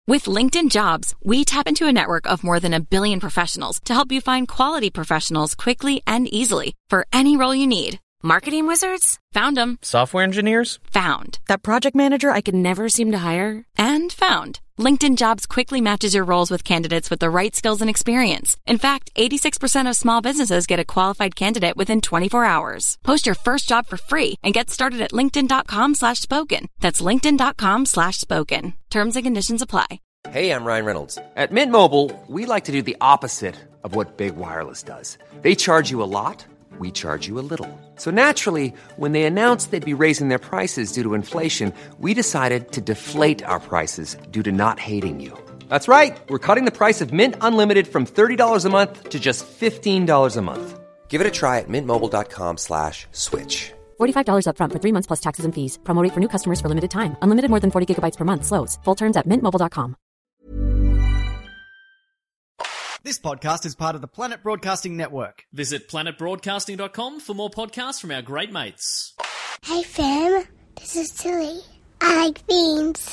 With LinkedIn Jobs, we tap into a network of more than 1 billion professionals to help you find quality professionals quickly and easily for any role you need. Marketing wizards? Found them. Software engineers? Found. That project manager I could never seem to hire? And found. LinkedIn Jobs quickly matches your roles with candidates with the right skills and experience. In fact, 86% of small businesses get a qualified candidate within 24 hours. Post your first job for free and get started at linkedin.com/spoken. That's linkedin.com/spoken. Terms and conditions apply. Hey, I'm Ryan Reynolds. At Mint Mobile, we like to do the opposite of what Big Wireless does. They charge you a lot. We charge you a little. So naturally, when they announced they'd be raising their prices due to inflation, we decided to deflate our prices due to not hating you. That's right. We're cutting the price of Mint Unlimited from $30 a month to just $15 a month. Give it a try at mintmobile.com/switch. $45 up front for 3 months plus taxes and fees. Promo rate for new customers for limited time. Unlimited more than 40 gigabytes per month. Slows full terms at mintmobile.com. This podcast is part of the Planet Broadcasting Network. Visit planetbroadcasting.com for more podcasts from our great mates. Hey fam, this is Tilly. I like beans.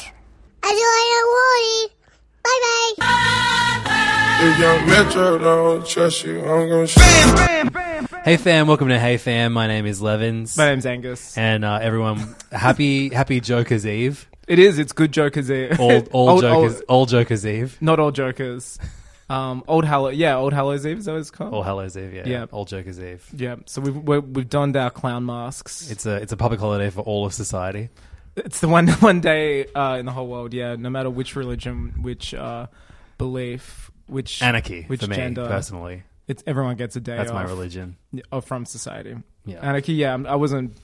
I do like Woody. Bye bye. If Young Metro don't trust you, I'm gonna shoot. Hey fam, welcome to Hey Fam. My name is Levins. My name's Angus. And everyone, happy Joker's Eve. It is. It's good Joker's Eve. Old Joker's Eve. Not all Jokers. Old Hallows Eve, is that what it's called? All Hallows Eve, yeah. Old Joker's Eve. Yeah. So we've donned our clown masks. It's a public holiday for all of society. It's the one day in the whole world, yeah. No matter which religion, which belief, which anarchy, which for me gender, personally. Everyone gets a day. That's off, my religion. From society. Yeah. Anarchy. Yeah. I wasn't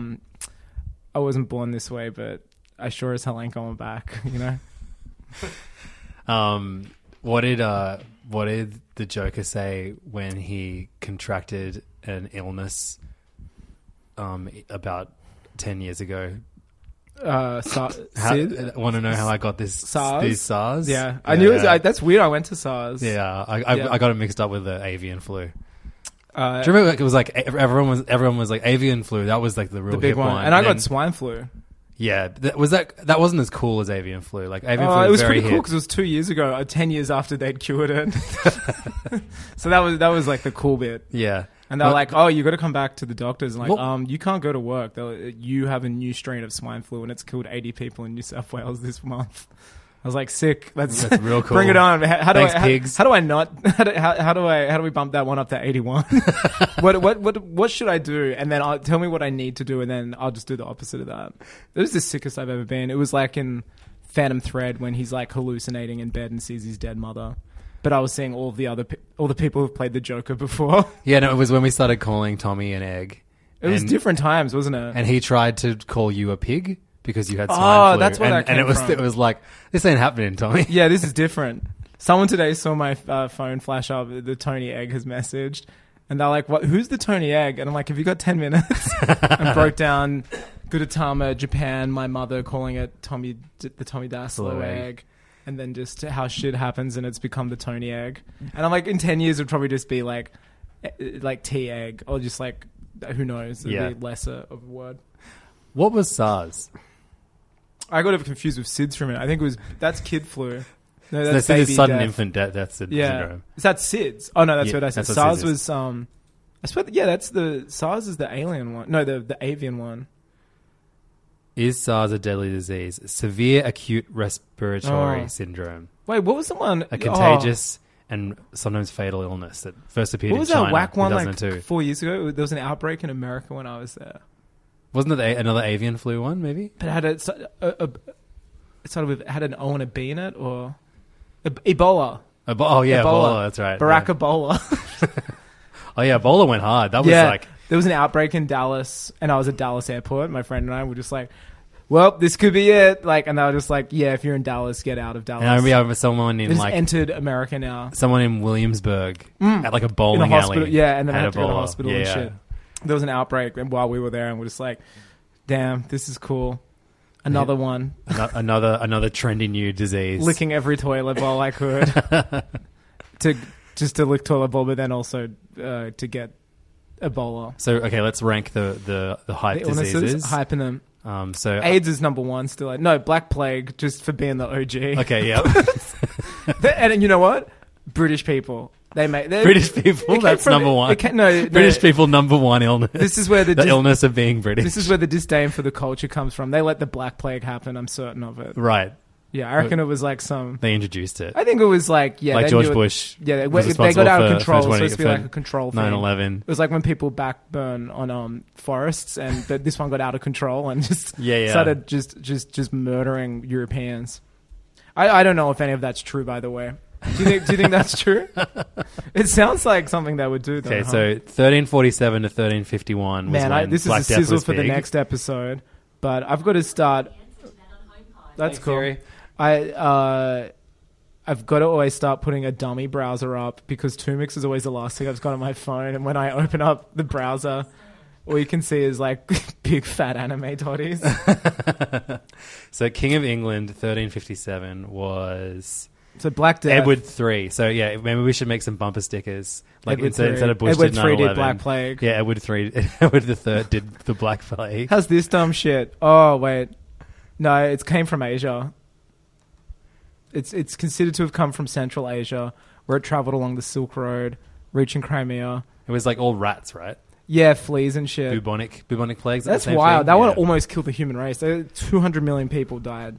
born this way, but I sure as hell ain't going back. You know. What did the Joker say when he contracted an illness about 10 years ago? Sid? I want to know how I got this SARS? These SARS? Yeah. I knew that's weird. I went to SARS. Yeah. I got it mixed up with the avian flu. Do you remember it was like everyone was like avian flu? That was like the real big hip one. And I got swine flu. Yeah, that wasn't as cool as avian flu. Like avian flu, it was very pretty cool because it was 2 years ago, 10 years after they'd cured it. So that was like the cool bit. Yeah, and they're like, "Oh, you got to come back to the doctors." And like, you can't go to work. You have a new strain of swine flu, and it's killed 80 people in New South Wales this month. I was like, sick. That's real cool. Bring it on. Pigs. How do I not? How do we bump that one up to 81? What should I do? And then tell me what I need to do, and then I'll just do the opposite of that. It was the sickest I've ever been. It was like in Phantom Thread when he's like hallucinating in bed and sees his dead mother. But I was seeing all the people who've played the Joker before. Yeah, no, it was when we started calling Tommy an egg. It was different times, wasn't it? And he tried to call you a pig because you had swine flu. That's where that came from. It was like, this ain't happening, Tommy. Yeah, this is different. Someone today saw my phone flash up. The Tony Egg has messaged, and they're like, "What? Who's the Tony Egg?" And I'm like, "Have you got 10 minutes?" And broke down Gudetama, Japan, my mother calling it the Tommy Dassler egg. And then just how shit happens, and it's become the Tony Egg. And I'm like, in 10 years, it'd probably just be like tea egg, or just like, who knows? It'd be lesser of a word. What was SARS? I got it confused with SIDS for a minute. I think that's kid flu. No, that's baby sudden death. Infant death syndrome. Is that SIDS? Oh no, that's what I said. SARS SIDS was I swear. Yeah, that's the SARS is the alien one. No, the avian one. Is SARS a deadly disease? Severe acute respiratory syndrome. Wait, what was the one? A contagious and sometimes fatal illness that first appeared in China. What was that whack one 2002. like 4 years ago? There was an outbreak in America when I was there. Wasn't it another avian flu one, maybe? But it had an O and a B in it, or Ebola. Ebola, that's right. Barack Ebola. Oh yeah, Ebola went hard. That was like... There was an outbreak in Dallas, and I was at Dallas airport. My friend and I were just like, well, this could be it. Like, and they were just like, yeah, if you're in Dallas, get out of Dallas. And I remember someone in entered America now. Someone in Williamsburg at like a bowling alley. Yeah, and then I had to go to hospital and shit. There was an outbreak while we were there, and we're just like, damn, this is cool. Another one. Another trendy new disease. Licking every toilet bowl I could. to lick toilet bowl, but then also to get Ebola. So, okay, let's rank the hype diseases. Hyping them. So AIDS is number one still. No, Black Plague, just for being the OG. Okay, yeah. And you know what? British people. British people, that's number one. British people, number one illness. This is where the illness of being British. This is where the disdain for the culture comes from. They let the Black Plague happen, I'm certain of it. Right. Yeah, I reckon it was like some... They introduced it. I think it was like... Yeah, like George Bush. Yeah, they got out of control. It was supposed to be like a control thing. 9/11. It was like when people backburn on forests, and this one got out of control and just started just murdering Europeans. I don't know if any of that's true, by the way. Do you think that's true? It sounds like something they would do, though. Okay, so 1347 to 1351 was when this Black is a Death sizzle was for the big. next episode. But I've got to start... That's cool. Theory. I've got to always start putting a dummy browser up because Tumix is always the last thing I've got on my phone. And when I open up the browser, all you can see is like big fat anime toddies. So King of England 1357 was... So Black Death. Edward III. So yeah, maybe we should make some bumper stickers. Like instead of Bush Edward did 9/11. III did Black Plague. Yeah, Edward III did the Black Plague. How's this dumb shit? Oh wait, no, it came from Asia. It's considered to have come from Central Asia, where it traveled along the Silk Road, reaching Crimea. It was like all rats, right? Yeah, fleas and shit. Bubonic plagues. That's wild. That one almost killed the human race. 200 million people died.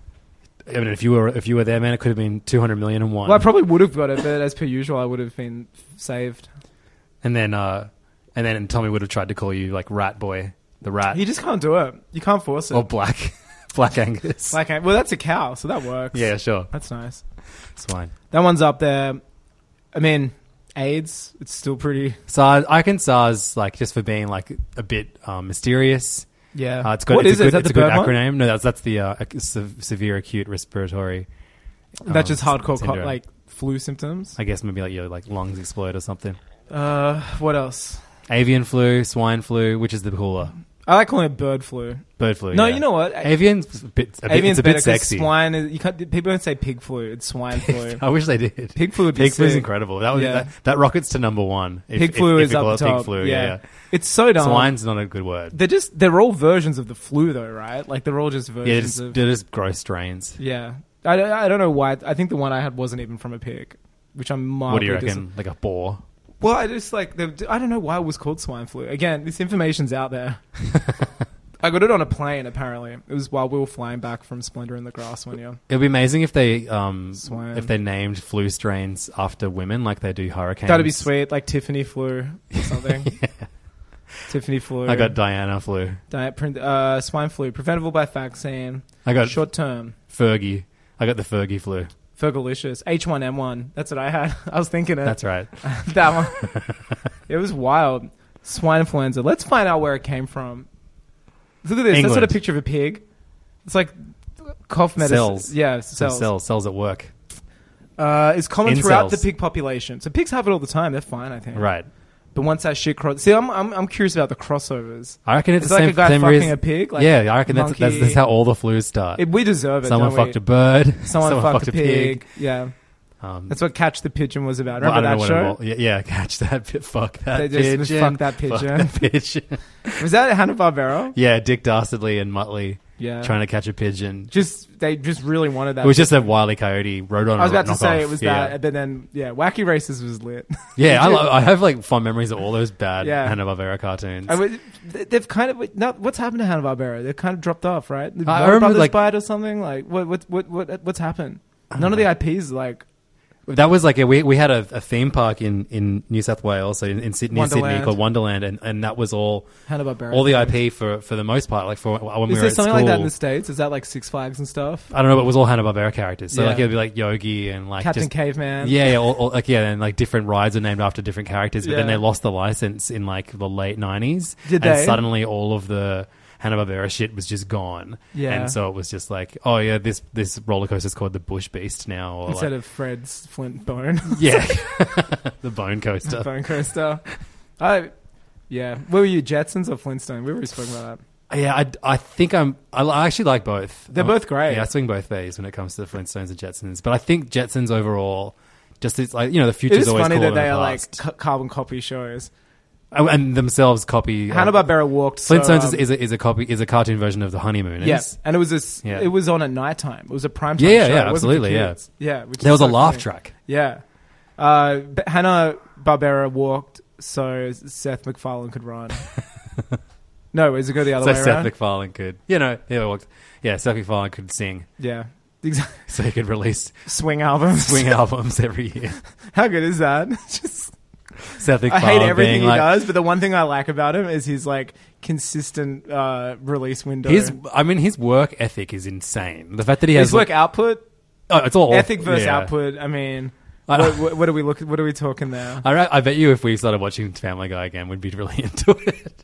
I mean, if you were there, man, it could have been 200 million and one. Well, I probably would have got it, but as per usual, I would have been saved. And then Tommy would have tried to call you like Rat Boy, the rat. You just can't do it. You can't force it. Or Black Angus. Well, that's a cow, so that works. Yeah, sure. That's nice. It's fine. That one's up there. I mean, AIDS, it's still pretty... SARS, I reckon SARS, like, just for being, like, a bit mysterious. Yeah. It's good, what is it? Is that it's the a good bird acronym. one? No, that's the severe acute respiratory. That's just hardcore, syndrome. like, flu symptoms? I guess maybe, like, your like lungs explode or something. What else? Avian flu, swine flu, which is the cooler? I like calling it bird flu. Bird flu. No, yeah. you know what? Avian's it's a better bit 'cause sexy. Swine is, you can't, people don't say pig flu. It's swine flu. I wish they did. Pig flu would be Pig flu is sick. incredible. That rockets to number one. Pig flu is we up call the it top. Pig flu. Yeah. It's so dumb. Swine's not a good word. They're all versions of the flu, though, right? Like they're all just versions of. They're just gross strains. Yeah, I don't know why. I think the one I had wasn't even from a pig, which I'm mildly. What do you reckon? Like a boar? Well, I just like I don't know why it was called swine flu. Again, this information's out there. I got it on a plane. Apparently, it was while we were flying back from Splendor in the Grass one year. It'd be amazing if they named flu strains after women, like they do hurricanes. That'd be sweet, like Tiffany flu or something. Yeah. Tiffany flu. I got Diana flu. Swine flu, preventable by vaccine. I got short term. Fergie. I got the Fergie flu. Fergalicious. H1N1. That's what I had. I was thinking it. That's right. That one. It was wild. Swine influenza. Let's find out where it came from. Look at this. England. That's not a picture of a pig. It's like cough medicine. Cells. Yeah, cells. Cells at work. It's common In throughout cells. the pig population. So pigs have it all the time. They're fine, I think. Right. But once that shit See, I'm curious about the crossovers. I reckon it's the like same, a guy same fucking reason. a pig. Like yeah, I reckon that's how all the flus start. We deserve it. Someone don't we? fucked a bird. Someone fucked a pig. Yeah. That's what Catch the Pigeon was about. Remember that show? Yeah, Catch that. Fuck that They pigeon. just fuck that pigeon. Fuck that pigeon. Was that Hanna-Barbera? Yeah, Dick Dastardly and Muttley. Yeah. Trying to catch a pigeon. They just really wanted that. It was just a Wile E. Coyote Roadrunner knockoff. I was about to say it was yeah. that, but then Wacky Races was lit. Yeah, I have like fond memories of all those bad Yeah. Hanna-Barbera cartoons. They've kind of what's happened to Hanna-Barbera? They've kind of dropped off, right? The I Warner remember, Brothers bite or something. Like what's happened? None of the IPs like. That was like we had a theme park in New South Wales, so in Sydney called Wonderland, and that was all Hanna-Barbera. All the IP for the most part, like for when we were at school. Is there something like that in the States? Is that like Six Flags and stuff? I don't know, but it was all Hanna-Barbera characters. So Yeah. like it'd be like Yogi and like Captain just, Caveman. Yeah, and like different rides are named after different characters. But then Yeah. they lost the license in like the late 90s. Did and they? suddenly all of the Hanna-Barbera shit was just gone. Yeah. And so it was just like, oh yeah, this roller coaster is called the Bush Beast now. Or Instead like, of Fred's Flint Bone. yeah, the Bone Coaster. Bone Coaster. Yeah. What were you, Jetsons or Flintstone? We already spoke about that. Yeah, I think I actually like both. They're both great. Yeah, I swing both ways when it comes to the Flintstones and Jetsons. But I think Jetsons overall, just it's like, you know, the future's It is always funny cooler that they than the are like past. carbon copy shows. and themselves copy. Hanna-Barbera walked. So, Flintstones is a cartoon version of the Honeymooners. Yes, and it was it was on at nighttime. It was a prime time show. Yeah, It wasn't for absolutely, yeah. kids. Yeah. Which There is was a so laugh funny. track. Yeah. But Hanna-Barbera walked so Seth MacFarlane could run. No, is it go the other So way Seth around? MacFarlane could, Seth MacFarlane could sing. Yeah. Exactly. So he could release Swing albums. swing albums every year. How good is that? Just Seth I MacFarlane hate everything being he like, does, but the one thing I like about him is his like consistent release window. his work ethic is insane. The fact that he has his work output, it's all ethic versus yeah. output. I mean, I- what are we looking? What are we talking there? I bet you if we started watching Family Guy again, we'd be really into it.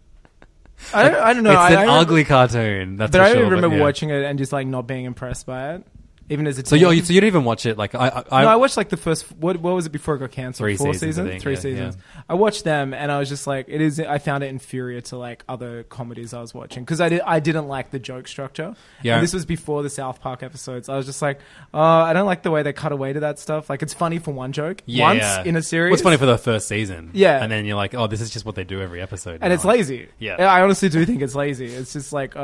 I don't know. It's I an ugly cartoon. That's but for I sure, remember yeah. watching it and just like not being impressed by it, even as a So teen. you didn't even watch it? Like I watched like the first. What was it before it got cancelled? 3 4 seasons, I seasons. think, 3 yeah, seasons. yeah. I watched them and I was just like, I found it inferior to like other comedies I was watching because I didn't like the joke structure. Yeah. And this was before the South Park episodes. I was just like, I don't like the way they cut away to that stuff. Like it's funny for one joke once in a series. What's funny for the first season? Yeah. and then you're like, oh, this is just what they do every episode, and now. it's lazy. Yeah. I honestly do think it's lazy. It's just like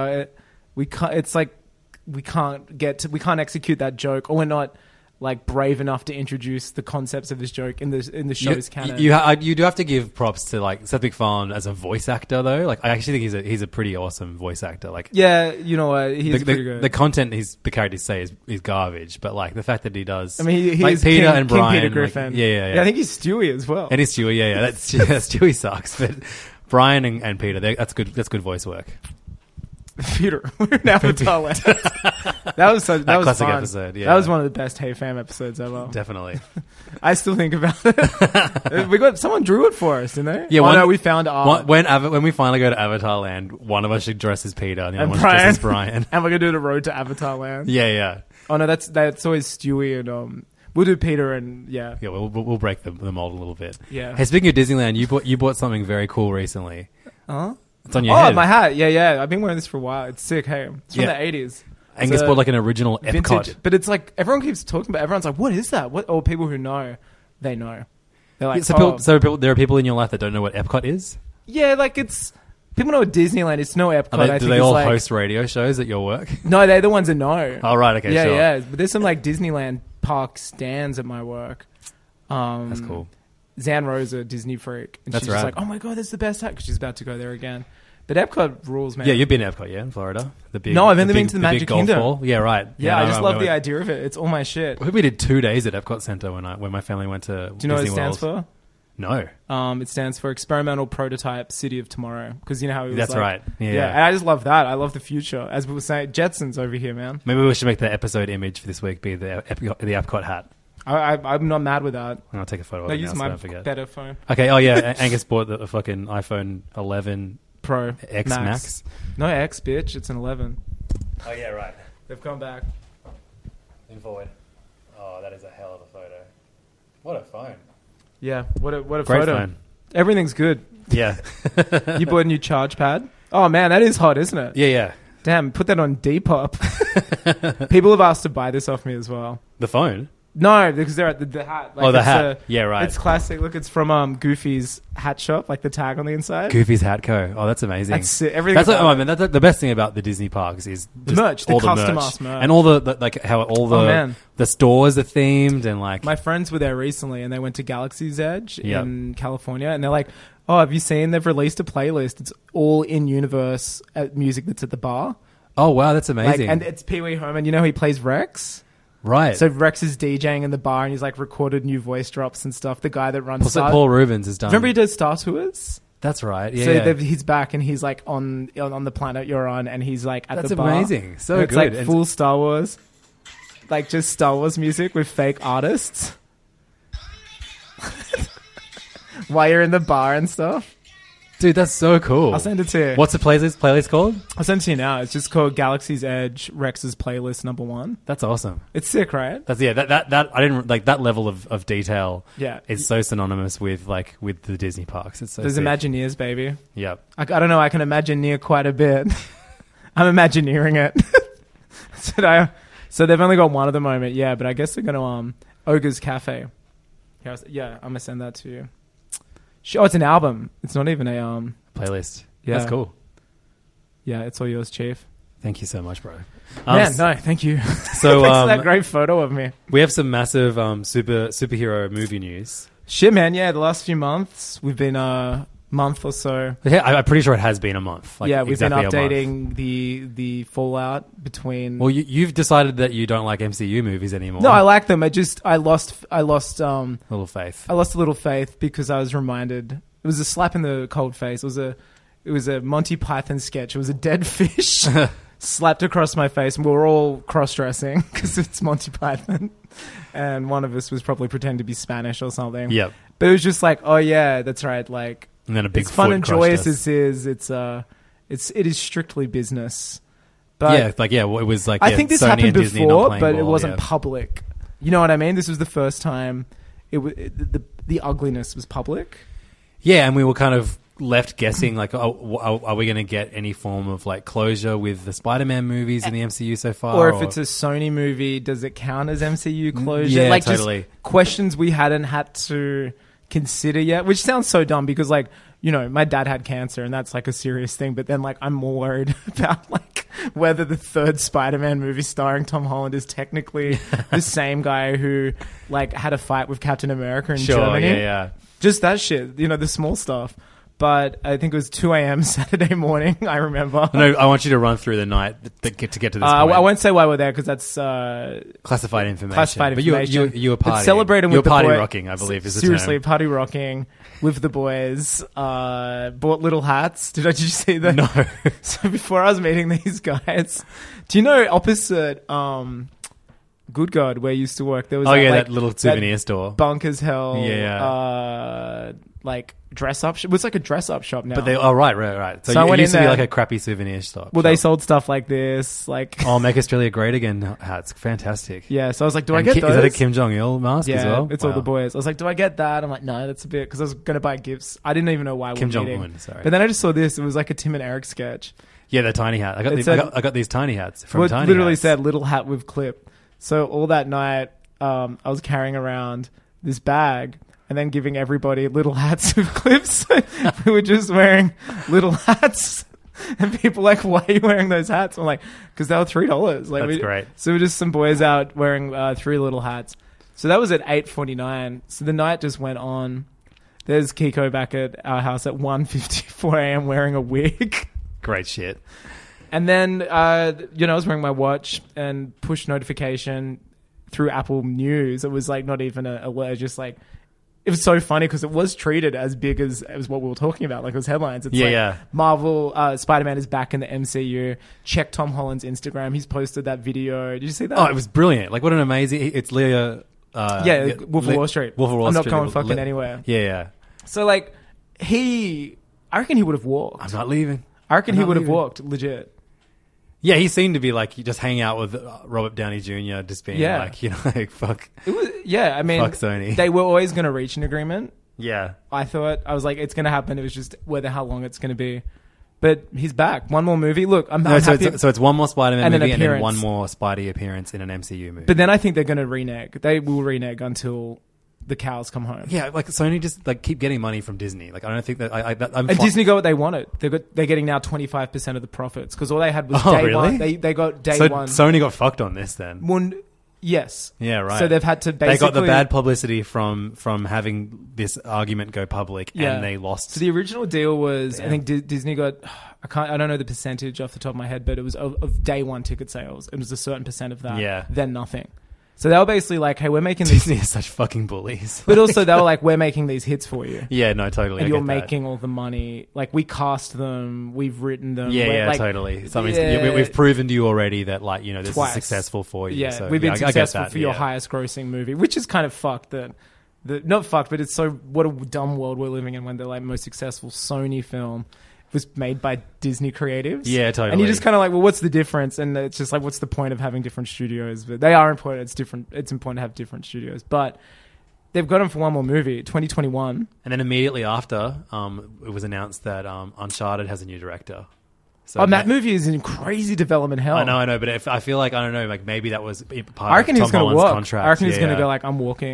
we can't. It's like we can't execute that joke, or we're not like brave enough to introduce the concepts of this joke in the show's canon. You do have to give props to like Seth MacFarlane as a voice actor, though. Like I actually think he's a pretty awesome voice actor. Like yeah, you know what? He's pretty good. The content the characters say is garbage, but like the fact that he does. I mean, he like is Peter King, and King Brian. Peter like, Griffin. yeah. I think he's Stewie as well. And he's Stewie. Yeah. That's Stewie sucks, but Brian and Peter, that's good. That's good voice work. Peter, we're in Avatar Land. That was That was classic fun. episode, yeah. That was one of the best Hey Fam episodes ever. Definitely. I still think about it. Someone drew it for us, didn't they? Yeah. No, we found art. When we finally go to Avatar Land, one of us should dress as Peter and the other one should dress as Brian. And we're gonna do the road to Avatar Land. Yeah. Oh no, that's always Stewie and we'll do Peter and yeah. Yeah, we'll break the mold a little bit. Yeah. Hey, speaking of Disneyland, you bought something very cool recently. Huh? It's on your head. My hat. Yeah. I've been wearing this for a while. It's sick. Hey, it's from Yeah. the 80s. Angus bought like an original Epcot. Vintage, but it's like everyone keeps talking about. Everyone's like, "What is that?" What? Or people who know, they know. They're like, there are people in your life that don't know what Epcot is. yeah, like it's people know what Disneyland is. No Epcot. Do they all host radio shows at your work? No, they're the ones that know. Oh, right. Okay. yeah, sure. yeah. But there's some like Disneyland park stands at my work. That's cool. Zan Rose, a Disney freak, and That's she's just right. like, "Oh my god, that's the best hat!" Because she's about to go there again. But Epcot rules, man. Yeah, you've been to Epcot, yeah, in Florida. No, I've only been to the Magic big golf Kingdom. ball. Yeah, right. Yeah, I just love the idea. idea of it. It's all my shit. I think we did 2 days at Epcot Center when my family went to. Do you know what it Disney stands World. for? No. It stands for Experimental Prototype City of Tomorrow. Because you know how it was That's like, right. Yeah. And I just love that. I love the future. As we were saying, Jetsons over here, man. Maybe we should make the episode image for this week be the Epcot hat. I'm not mad with that. And I'll take a photo No, of it use now so my I don't forget. better phone. Okay. Oh yeah, Angus bought the fucking iPhone 11 Pro. X Max. No, X, bitch. It's an 11. Oh yeah, right. They've come back. Lean forward. Oh, that is a hell of a photo. What a phone. Yeah, what a Great photo. phone. Everything's good. Yeah. You bought a new charge pad? Oh man, that is hot, isn't it? Yeah. Damn, put that on Depop. People have asked to buy this off me as well. The phone? No, because they're at the hat. Like, Oh, the it's hat. Yeah, right. It's classic. Look, it's from Goofy's hat shop, like the tag on the inside. Goofy's Hat Co. Oh, that's amazing. That's it. Everything That's about like, it. man, that's the best thing about the Disney parks is just merch, the all custom-ass merch. and all the like how all the Oh, man. the stores are themed and like My friends were there recently, and they went to Galaxy's Edge Yep. in California, and they're like, "Oh, have you seen? They've released a playlist. It's all in universe music that's at the bar. oh wow, that's Like, amazing. and it's Pee Wee Herman. You know, he plays Rex. right. So Rex is DJing in the bar, and he's like recorded new voice drops and stuff. The guy that runs Paul Rubens has done. Remember he does Star Tours. That's right. Yeah. So yeah. he's back, and he's like on the planet you're on, and he's like at That's the bar. amazing. So And it's good. like And- full Star Wars, like just Star Wars music with fake artists. While you're in the bar and stuff. Dude, that's so cool. I'll send it to you. What's the playlist called? I'll send it to you now. It's just called Galaxy's Edge Rex's Playlist #1. That's awesome. It's sick, right? That's that I didn't like that level of detail. Yeah. Is so synonymous with the Disney parks. It's so There's sick. Imagineers, baby. Yep. I don't know. I can Imagineer quite a bit. I'm Imagineering it. So they've only got one at the moment. Yeah, but I guess they're gonna Ogre's Cafe. Yeah, I'm gonna send that to you. Oh, it's an album. It's not even a Playlist. Yeah. That's cool. Yeah, it's all yours, Chief. Thank you so much, bro. Man, no, thank you. So Thanks for that great photo of me. we have some massive superhero movie news. Shit, man. Yeah, the last few months we've been a month or so. Yeah, I'm pretty sure it has been a month. Like, yeah, we've exactly been a month. updating the fallout between. Well, you've decided that you don't like MCU movies anymore. No, I like them. I lost Little faith. I lost a little faith because I was reminded. It was a slap in the cold face. It was a Monty Python sketch. It was a dead fish slapped across my face, and we were all cross-dressing because it's Monty Python, and one of us was probably pretending to be Spanish or something. Yep. But it was just like, oh yeah, that's right. Like, And then a big it's fun foot and crushed joyous us. as it is strictly business. But it was like I think this Sony happened and Disney not before, playing but it ball, wasn't yeah. public. You know what I mean? This was the first time the ugliness was public. Yeah, and we were kind of left guessing, like, are we going to get any form of like closure with the Spider-Man movies in the MCU so far? Or if it's a Sony movie, does it count as MCU closure? Yeah, like, totally. Just questions we hadn't had to consider yet, which sounds so dumb because, like, you know, my dad had cancer and that's like a serious thing, but then like I'm more worried about like whether the third Spider-Man movie starring Tom Holland is technically the same guy who like had a fight with Captain America in Germany. Yeah. Just that shit, you know, the small stuff. But I think it was 2 a.m. Saturday morning, I remember. No, I want you to run through the night to get to this point. I won't say why we're there because that's classified information. classified information. But you were But partying. celebrating you with were the party boy- rocking, I believe is the Seriously, term. party rocking with the boys. Bought little hats. Did you see that? No. So before I was meeting these guys, do you know opposite Good God, where I used to work, there was that little souvenir store. Bunk as hell. Yeah. Like dress up. It was like a dress up shop now. But right. So I it went used in to be there. like a crappy souvenir shop. Well, they sold stuff like this, like Oh, Make Australia Great Again hats. Fantastic. yeah. So I was like, do I And get those? Is that a Kim Jong-il mask Yeah, as well? it's all Wow. the boys. I was like, do I get that? I'm like, no, that's a bit because I was going to buy gifts. I didn't even know why Kim we were meeting. Jong-un, sorry. But then I just saw this. It was like a Tim and Eric sketch. Yeah, the tiny hat. I got, It these, said- I got these tiny hats from Well, it Tiny literally Hats. said little hat with clip. So all that night, I was carrying around this bag and then giving everybody little hats with clips. We were just wearing little hats. And people were like, why are you wearing those hats? I'm like, because they were $3. Like, That's great. So we're just some boys out wearing 3 little hats. So that was at 8:49. So the night just went on. There's Kiko back at our house at 1:54 a.m. wearing a wig. Great shit. And then, I was wearing my watch and push notification through Apple News. It was like not even an alert, just like, it was so funny because it was treated as big as what we were talking about. Like it was headlines. It's like Marvel, Spider-Man is back in the MCU. Check Tom Holland's Instagram. He's posted that video. Did you see that? Oh, it was brilliant. Like, what an amazing... It's Leah... Wolf of Wall Street. Wolf of Wall I'm not Street. going fucking anywhere. Yeah. So like, I reckon he would have walked. I'm not leaving. I reckon I'm he not would have leaving. walked, legit. Yeah, he seemed to be like just hanging out with Robert Downey Jr. just being Yeah. like, like, fuck. It was, yeah, I mean, Fuck Sony. They were always going to reach an agreement. Yeah. I was like, it's going to happen. It was just how long it's going to be. But he's back. One more movie. Look, I'm happy. So it's one more Spider-Man And an movie and then appearance. one more Spidey appearance in an MCU movie. But then I think they're going to renege. They will renege until the cows come home. Yeah, like Sony just like keep getting money from Disney. Like I don't think that I'm And fi- Disney got what they wanted. They're getting now 25% of the profits because all they had was Oh, day really? one. They got day so one. Sony got fucked on this then. One, yes. Yeah, right. So they've had to basically... They got the bad publicity from having this argument go public, and they lost. So the original deal was, I think Disney got, I don't know the percentage off the top of my head, but it was of day one ticket sales. It was a certain percent of that. Yeah. Then nothing. So they were basically like, hey, we're making these... Disney is such fucking bullies. But also they were like, we're making these hits for you. Yeah, no, totally. And I you're get that. making all the money. Like, we cast them, we've written them. Yeah, like, totally. So, I mean, yeah. we've proven to you already that, like, this Twice. is successful for you. Yeah, so, we've been I get successful that, for your highest grossing movie, which is kind of fucked. Not fucked, but it's so, what a dumb world we're living in when the like most successful Sony film was made by Disney creatives. Yeah, totally. And you're just kind of like, well, what's the difference? And it's just like, what's the point of having different studios? But they are important. It's different. It's important to have different studios. But they've got them for one more movie, 2021. And then immediately after, it was announced that Uncharted has a new director. So That movie is in crazy development hell. I know, but I feel like, I don't know, like maybe that was part I reckon of he's Tom going to Holland's work. contract. I reckon he's Yeah, going to yeah. go like, I'm walking.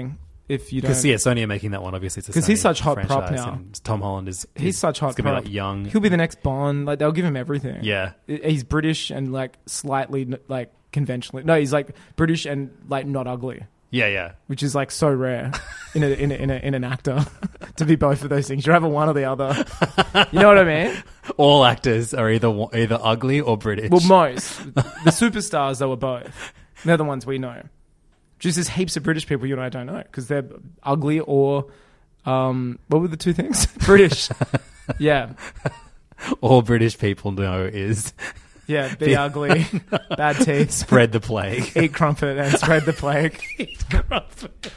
if you don't. Because Sony are making that one. Obviously, it's a 'Cause he's Sony such hot prop franchise, now. and Tom Holland is He's such hot He's gonna prop. be like young. He'll be the next Bond. Like they'll give him everything. Yeah. He's British and like slightly like conventionally. No, he's like British and like not ugly, Yeah. which is like so rare in an actor to be both of those things. You're either one or the other. You know what I mean? All actors are either ugly or British. Well, most the superstars though are both. They're the ones we know. Just there's heaps of British people you and I don't know because they're ugly or what were the two things? British. Yeah. All British people know is Yeah, be ugly, bad teeth, spread the plague. eat crumpet and spread the plague. Eat crumpet.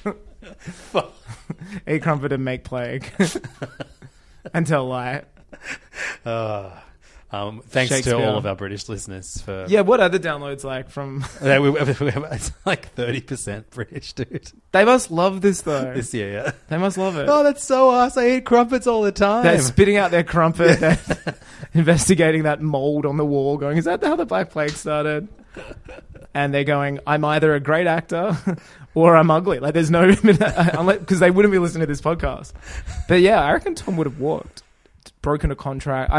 Eat crumpet and make plague. And tell lie. Thanks to Shakespeare. all of our British listeners for Yeah, what are the downloads like from... It's like 30% British, dude. They must love this though. This year, yeah. They must love it. Oh, that's so us. I eat crumpets all the time. They're spitting out their crumpet. They're investigating that mold on the wall, going, is that how the Black Plague started? And they're going, I'm either a great actor or I'm ugly. Like, there's no... Because they wouldn't be listening to this podcast. But yeah, I reckon Tom would have walked. Broken a contract.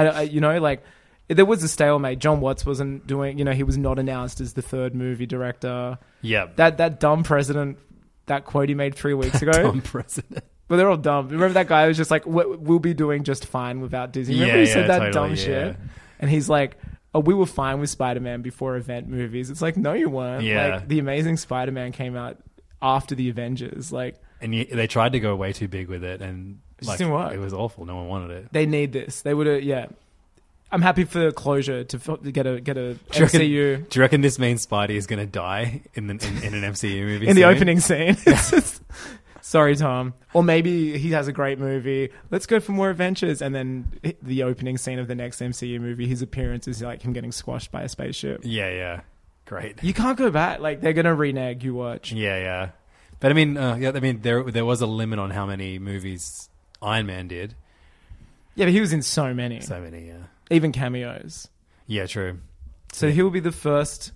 There was a stalemate. John Watts wasn't doing... he was not announced as the third movie director. Yeah. That dumb president... That quote he made 3 weeks ago. Dumb president. Well, they're all dumb. Remember that guy who was just like, we'll be doing just fine without Disney. Remember he said that totally, dumb yeah. shit? And he's like, oh, we were fine with Spider-Man before event movies. It's like, no, you weren't. Yeah. Like, The Amazing Spider-Man came out after the Avengers. Like, And they tried to go way too big with it, and just didn't work. It was awful. No one wanted it. they need this. They would have, yeah. I'm happy for closure to get a Do you MCU. reckon, do you reckon this means Spidey is going to die in an MCU movie? in the soon? opening scene. It's just, sorry, Tom. Or maybe he has a great movie. Let's go for more adventures. And then the opening scene of the next MCU movie, his appearance is like him getting squashed by a spaceship. Yeah. Great. You can't go back. Like, they're going to renege, you watch. Yeah. But I mean, there was a limit on how many movies Iron Man did. Yeah, but he was in so many. So many, yeah. Even cameos. Yeah, true. So he'll be the first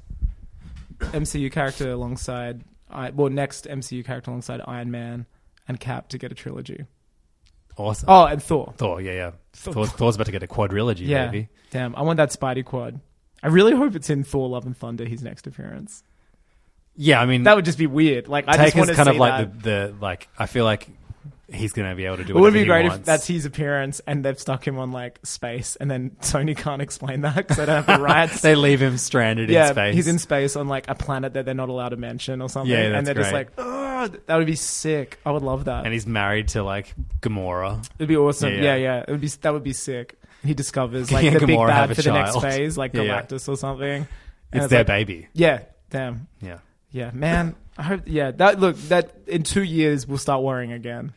MCU character alongside... next MCU character alongside Iron Man and Cap to get a trilogy. Awesome. Oh, and Thor. Thor, yeah. Thor's about to get a quadrilogy, Yeah. baby. Damn, I want that Spidey quad. I really hope it's in Thor: Love and Thunder, his next appearance. Yeah, I mean... That would just be weird. Like, I just Taker's want to kind see of like that. the like... I feel like he's going to be able to do It would whatever be great he if wants. that's his appearance and they've stuck him on like space and then Sony can't explain that because they don't have the rights. They leave him stranded in space. He's in space on like a planet that they're not allowed to mention or something. Yeah, and that's they're just great. like, oh, that would be sick. I would love that. And he's married to like Gamora. It'd be awesome. Yeah. Yeah. That would be sick. He discovers He like and the big Gamora have bad a for the next child. phase, like Yeah. Galactus or something. And It's their like, baby. Yeah. Damn. Yeah. Yeah, man. I hope. Yeah. That in 2 years we'll start worrying again.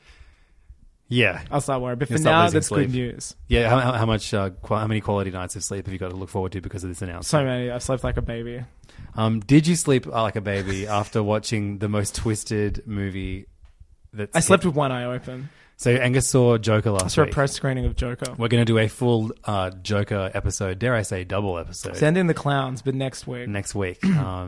Yeah. I'll start worrying. But for You'll start now, losing that's sleep. good news. Yeah, how many quality nights of sleep have you got to look forward to because of this announcement? So many. I've slept like a baby. Did you sleep like a baby after watching the most twisted movie that's I slept with one eye open. So Angus saw Joker last Saw a week. press screening of Joker. We're going to do a full Joker episode, dare I say double episode. Send in the clowns, but next week. Next week.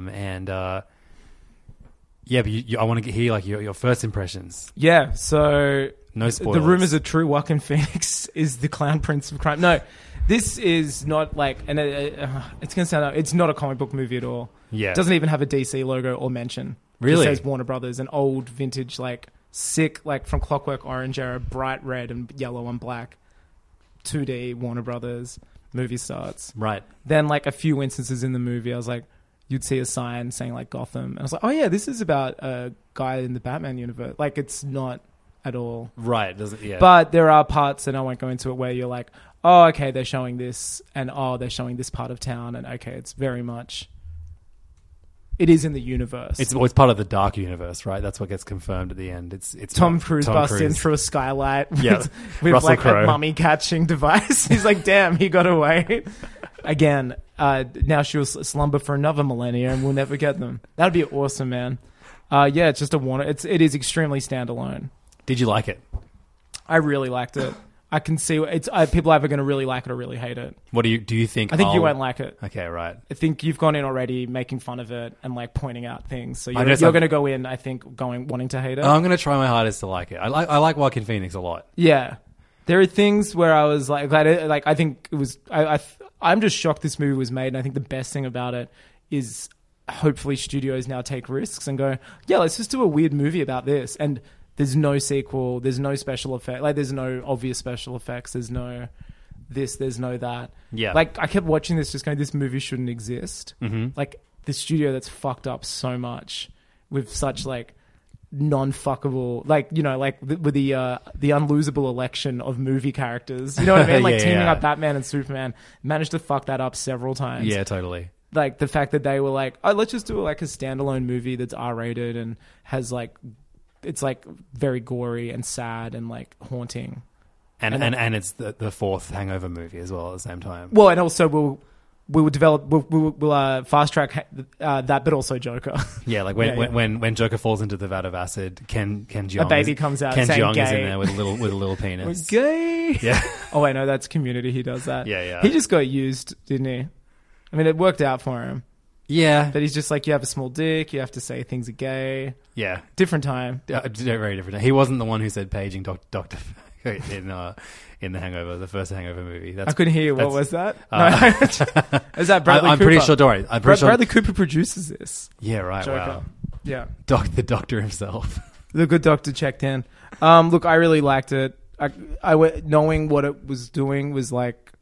Yeah, but I want to hear like your first impressions. Yeah, so... No spoilers. The rumors are true. Joaquin Phoenix is the clown prince of crime. No, this is not like... it's going to sound... It's not a comic book movie at all. Yeah. It doesn't even have a DC logo or mention. Really? It says Warner Brothers, an old vintage, like, sick, like, from Clockwork Orange era, bright red and yellow and black, 2D Warner Brothers movie starts. Right. Then, like, a few instances in the movie, I was like... You'd see a sign saying, like, Gotham. And I was like, oh, yeah, this is about a guy in the Batman universe. Like, it's not at all. Right. Doesn't, yeah. But there are parts, and I won't go into it, where you're like, oh, okay, they're showing this, and oh, they're showing this part of town, and okay, it's very much... It is in the universe. It's part of the dark universe, right? That's what gets confirmed at the end. It's Tom Cruise busts in through a skylight with, Yeah. with Russell like Crowe. a mummy catching device. He's like, damn, he got away. Again, now she'll slumber for another millennia and we'll never get them. That'd be awesome, man. Yeah, it's just a Warner. It is extremely standalone. Did you like it? I really liked it. I can see it's people are either going to really like it or really hate it. What do you think? I think you won't like it. Okay, right. I think you've gone in already making fun of it and like pointing out things. So you're guess going to go in, I think, wanting to hate it. I'm going to try my hardest to like it. I like Joaquin Phoenix a lot. Yeah, there are things where I was like I think it was. I'm just shocked this movie was made, and I think the best thing about it is hopefully studios now take risks and go, yeah, let's just do a weird movie about this. And there's no sequel, there's no special effect, like there's no obvious special effects, there's no this, there's no that. Yeah. Like I kept watching this just going, this movie shouldn't exist. Mm-hmm. Like the studio that's fucked up so much with such like non-fuckable, like, you know, like with the unlosable election of movie characters. You know what I mean? Like teaming up Batman and Superman, managed to fuck that up several times. Yeah, totally. Like the fact that they were like, oh, let's just do like a standalone movie that's R-rated and has like, it's like very gory and sad and like haunting. And it's the fourth Hangover movie as well at the same time. Well, and also we'll fast track that, but also Joker. Yeah, like when Joker falls into the vat of acid, Ken Jeong, a baby comes out. Ken saying Jeong gay. is in there with a little penis. We're gay. Yeah. Oh wait, no, that's Community. He does that. Yeah. He just got used, didn't he? I mean, it worked out for him. Yeah. But he's just like, you have a small dick, you have to say things are gay. Yeah. Different time. Very different. He wasn't the one who said paging Dr. in the Hangover, the first Hangover movie. I couldn't hear you. What was that? Is that Bradley Cooper? I'm pretty sure, don't worry. Bradley Cooper produces this. Yeah, right. Joker. Wow. Yeah. The doctor himself. The good doctor checked in. Look, I really liked it. Knowing what it was doing was like,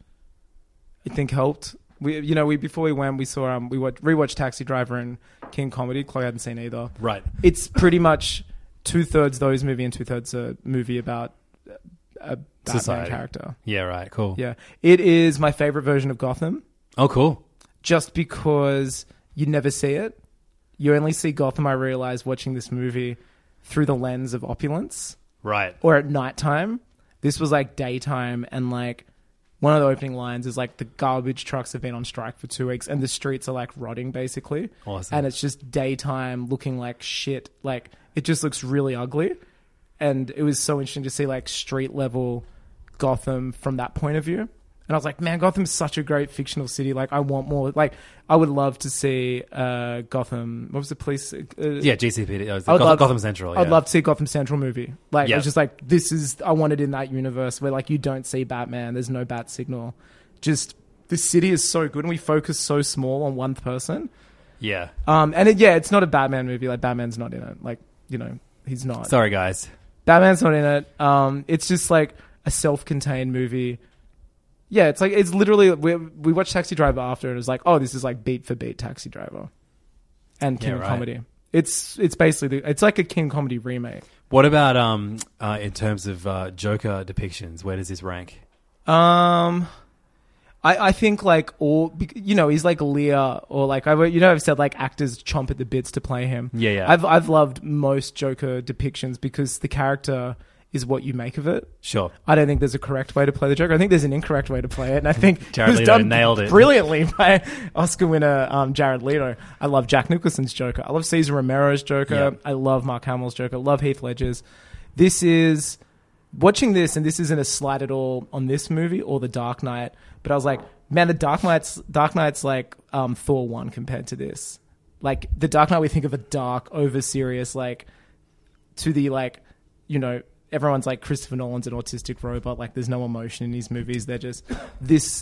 I think helped. Before we went, we saw we rewatched Taxi Driver and King Comedy. Chloe hadn't seen either. Right. It's pretty much 2/3 those movie and 2/3 a movie about a Batman Society. character. Yeah, right. Cool. Yeah, it is my favorite version of Gotham. Oh, cool. Just because you never see it, you only see Gotham. I realized watching this movie through the lens of opulence, right? Or at nighttime. This was like daytime, and like. One of the opening lines is like the garbage trucks have been on strike for 2 weeks and the streets are like rotting basically. Awesome. And it's just daytime looking like shit. Like it just looks really ugly. And it was so interesting to see like street level Gotham from that point of view. And I was like, man, Gotham's such a great fictional city. Like I want more. Like I would love to see Gotham. What was the police? GCPD. Gotham Central. Yeah. I'd love to see Gotham Central movie. Like, yeah. It's just like, I want it in that universe where like you don't see Batman. There's no bat signal. Just the city is so good and we focus so small on one person. Yeah. It's not a Batman movie. Like Batman's not in it. Like, he's not. Sorry, guys. Batman's not in it. It's just like a self-contained movie. Yeah, it's literally we watched Taxi Driver after and it was like, oh, this is like beat for beat Taxi Driver and King of Comedy. It's basically it's like a King Comedy remake. What about in terms of Joker depictions? Where does this rank? I think like he's like Lear or like I've said like actors chomp at the bits to play him. Yeah. I've loved most Joker depictions because the character is what you make of it. Sure. I don't think there's a correct way to play the Joker. I think there's an incorrect way to play it, and I think Jared it was Leto done nailed it brilliantly by Oscar winner Jared Leto. I love Jack Nicholson's Joker. I love Cesar Romero's Joker. Yep. I love Mark Hamill's Joker. I love Heath Ledger's. This is watching this, and this isn't a slight at all on this movie or The Dark Knight, but I was like, man, the Dark Knight's like Thor 1 compared to this. Like the Dark Knight, we think of a dark, over serious, like to the like, everyone's like Christopher Nolan's an autistic robot. Like there's no emotion in these movies. They're just this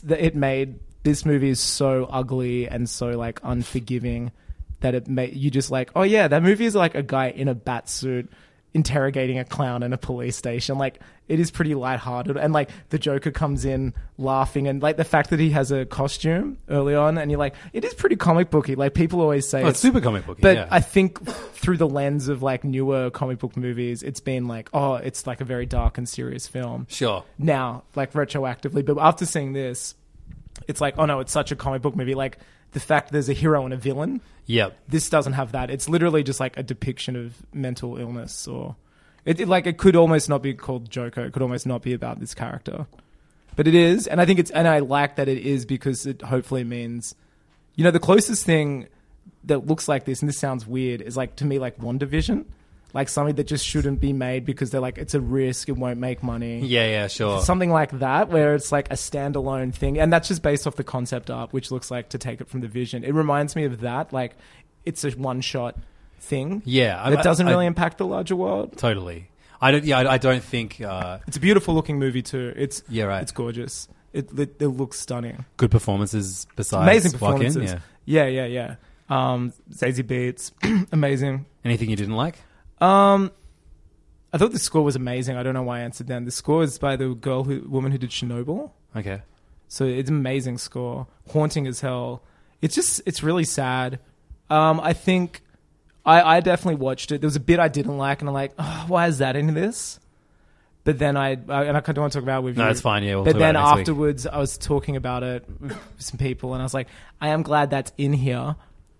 movie is so ugly and so like unforgiving that it made you just like, oh yeah, that movie is like a guy in a bat suit interrogating a clown in a police station. Like it is pretty lighthearted, and like the Joker comes in laughing, and like the fact that he has a costume early on, and you're like, it is pretty comic booky. Like people always say it's super comic booky, but yeah. I think through the lens of like newer comic book movies, it's been like, oh, it's like a very dark and serious film. Sure. Now, like retroactively, but after seeing this, it's like, oh no, it's such a comic book movie. Like the fact there's a hero and a villain. Yep. This doesn't have that. It's literally just like a depiction of mental illness, or it could almost not be called Joker. It could almost not be about this character, but it is. And I think and I like that it is, because it hopefully means, the closest thing that looks like this, and this sounds weird, is like to me like WandaVision. like something that just shouldn't be made because they're like, it's a risk, it won't make money. Yeah, sure. Something like that, where it's like a standalone thing, and that's just based off the concept art, which looks like to take it from the vision. It reminds me of that, like it's a one-shot thing. Yeah, that doesn't really impact the larger world. Totally. I don't think it's a beautiful looking movie too. It's right. It's gorgeous. It looks stunning. Good performances besides amazing performances. Joaquin, Yeah. Zazie Beetz, amazing. Anything you didn't like? I thought the score was amazing. I don't know why I answered that. The score is by the woman who did Chernobyl. Okay. So it's an amazing score, haunting as hell. It's really sad. I think I definitely watched it. There was a bit I didn't like, and I'm like, oh, why is that in this? But then I don't want to talk about it with you. No, it's fine. Yeah, but then afterwards, I was talking about it with some people, and I was like, I am glad that's in here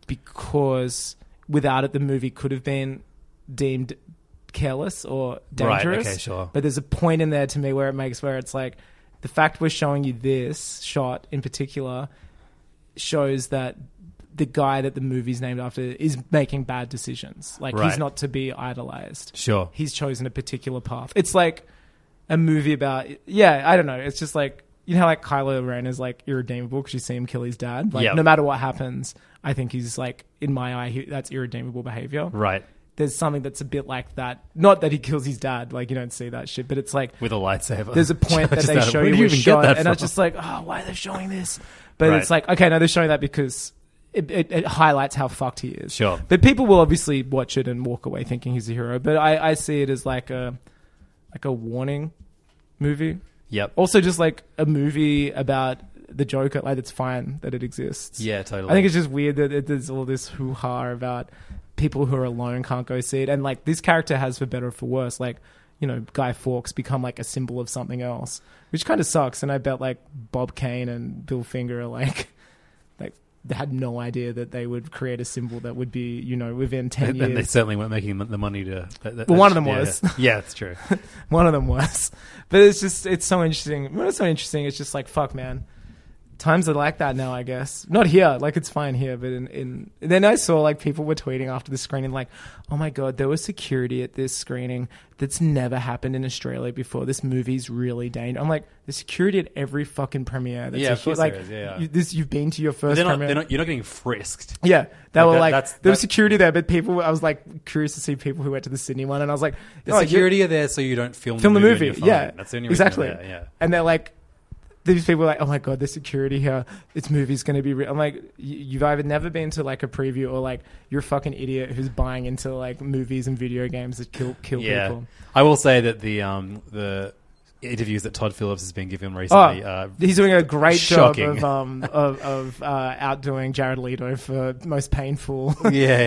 because without it, the movie could have been deemed careless or dangerous. Right, okay, sure. But there's a point in there to me where it's like the fact we're showing you this shot in particular shows that the guy that the movie's named after is making bad decisions. Like he's not to be idolized. Sure. He's chosen a particular path. It's like a movie about, I don't know. It's just like, you know how like Kylo Ren is like irredeemable because you see him kill his dad. Like no matter what happens, I think he's like, in my eye, that's irredeemable behavior. Right. There's something that's a bit like that. Not that he kills his dad, like you don't see that shit, but it's like with a lightsaber. There's a point that they show you a shot, and I was just like, oh, why are they showing this? But it's like, okay, no, they're showing that because it highlights how fucked he is. Sure. But people will obviously watch it and walk away thinking he's a hero. But I see it as like a warning movie. Yep. Also, just like a movie about the Joker. Like it's fine that it exists. Yeah, totally. I think it's just weird that there's all this hoo-ha about people who are alone can't go see it. And like this character has, for better or for worse, like, you know, Guy Fawkes become like a symbol of something else, which kind of sucks. And I bet like Bob Kane and Bill Finger are like they had no idea that they would create a symbol that would be, you know, within 10 years. And they certainly weren't making the money to... Well, one of them was. Yeah, it's true. One of them was. But it's so interesting. When it's so interesting, it's just like, fuck, man. Times are like that now, I guess. Not here, like it's fine here, but in then I saw like people were tweeting after the screening like, oh my god, there was security at this screening that's never happened in Australia before. This movie's really dangerous. I'm like, there's security at every fucking premiere. That's of course like, there is, you've been to your first premiere. You're not getting frisked. Yeah, there was security there, but people. I was like curious to see people who went to the Sydney one, and I was like, the security are there so you don't film the movie. Yeah, that's the only exactly. reason. Yeah, and they're like. These people are like, oh my god, there's security here. This movie's going to be real. I'm like, you've either never been to like a preview or like you're a fucking idiot who's buying into like movies and video games that kill people. I will say that the interviews that Todd Phillips has been given recently, he's doing a great shocking. job of outdoing Jared Leto for most painful.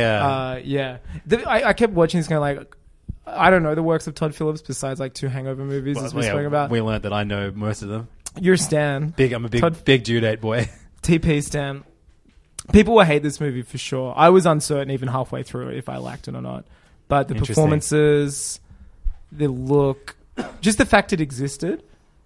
Yeah. I kept watching this going like, I don't know the works of Todd Phillips besides like 2 Hangover movies as we spoke about. We learned that I know most of them. You're Stan. I'm a big due date boy. TP Stan. People will hate this movie for sure. I was uncertain even halfway through it if I liked it or not. But the performances, the look, just the fact it existed.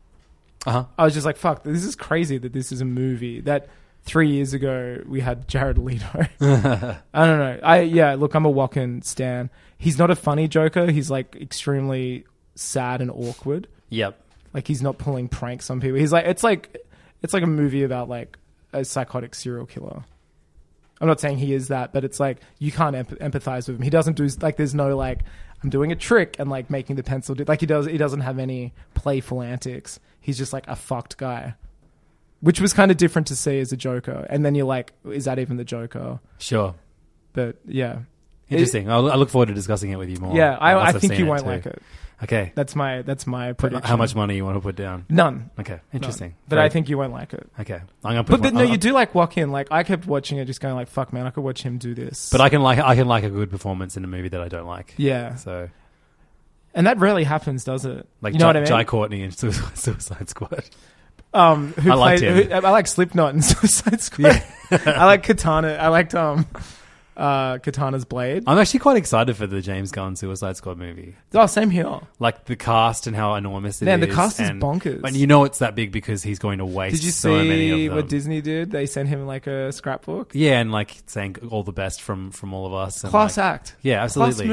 I was just like, fuck, this is crazy that this is a movie that 3 years ago we had Jared Leto. I don't know. Look, I'm a Joaquin stan. He's not a funny Joker. He's like extremely sad and awkward. Yep. Like he's not pulling pranks on people. He's like it's like a movie about like a psychotic serial killer. I'm not saying he is that, but it's like you can't empathize with him. He doesn't do like there's no like I'm doing a trick and like making the pencil do like he doesn't have any playful antics. He's just like a fucked guy. Which was kind of different to see as a Joker. And then you're like, is that even the Joker? Sure. But yeah. Interesting. I look forward to discussing it with you more. Yeah, I think you won't like it. Okay. That's my prediction. How much money you want to put down? None. Okay. Interesting. None. But I think you won't like it. Okay. I'm gonna put but no, you do like Joaquin. Like I kept watching it just going like, fuck man, I could watch him do this. But I can like a good performance in a movie that I don't like. Yeah. So and that rarely happens, does it? Like you know what I mean? Jai Courtney in Suicide Squad. I like Slipknot and Suicide Squad. Yeah. I like Katana. I liked Katana's Blade. I'm actually quite excited for the James Gunn Suicide Squad movie. Oh, same here. Like the cast and how enormous it is. Man, the cast is bonkers. And you know it's that big because he's going to waste Did you so many of see them. what Disney did? They sent him like a scrapbook. Yeah, and like saying all the best from all of us. And Class like, act. Yeah, absolutely. Class move.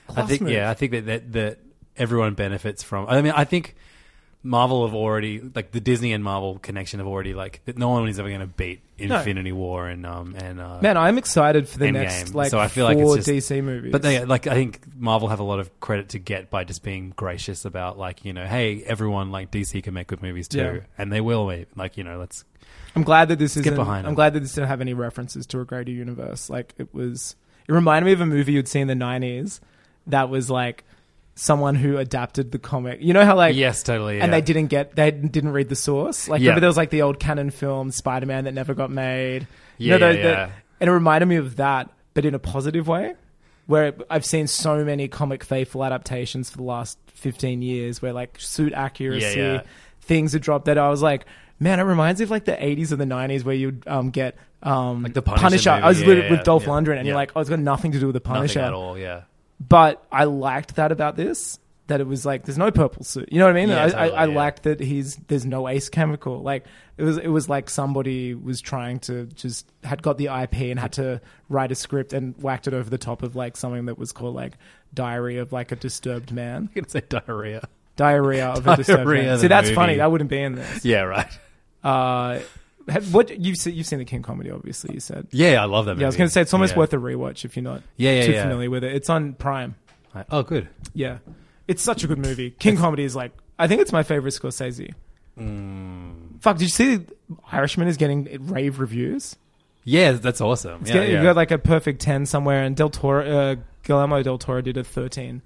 I think that everyone benefits from. I mean, I think Marvel have already, like, the Disney and Marvel connection have already, like, that no one is ever going to beat Infinity War and man, I'm excited for the Endgame. next like So I feel 4 like it's just, DC movies. But I think Marvel have a lot of credit to get by just being gracious about, like, you know, hey, everyone, like, DC can make good movies too, Yeah. and they will. Like, you know, let's. I'm glad that this isn't. behind I'm it. glad that this didn't have any references to a greater universe. Like it reminded me of a movie you'd see in the 90s that was like someone who adapted the comic. You know how like Yes, totally. Yeah. and they didn't read the source. Like Yeah. remember there was like the old canon film Spider-Man that never got made. Yeah, and it reminded me of that, but in a positive way. Where I've seen so many comic faithful adaptations for the last 15 years, where like suit accuracy, things are dropped that I was like, man, it reminds me of like the 80s or the 90s where you'd get like the Punisher movie. I was with Dolph yeah. Lundgren, and Yeah. you're like, oh, it's got nothing to do with the Punisher Nothing at all. Yeah. But I liked that about this, that it was like there's no purple suit. You know what I mean? Yeah, I totally, liked that there's no ace chemical. Like it was like somebody was trying to had got the IP and had to write a script and whacked it over the top of like something that was called like Diary of like a Disturbed Man. I'm going to say diarrhea. Diarrhea of a Disturbed Diarrhea Man. the See, that's movie. funny. That wouldn't be in this. Yeah, right. What you've seen the King comedy, obviously. You said. Yeah, I love that movie. Yeah, I was going to say it's almost Yeah. worth a rewatch if you're not Yeah, too yeah. familiar with it. It's on Prime. Oh, good. Yeah. It's such a good movie. King comedy is like, I think it's my favorite Scorsese. Fuck, did you see Irishman is getting rave reviews? Yeah, that's awesome. It's Yeah, getting, yeah. You got like a perfect 10 somewhere, and Guillermo del Toro did a 13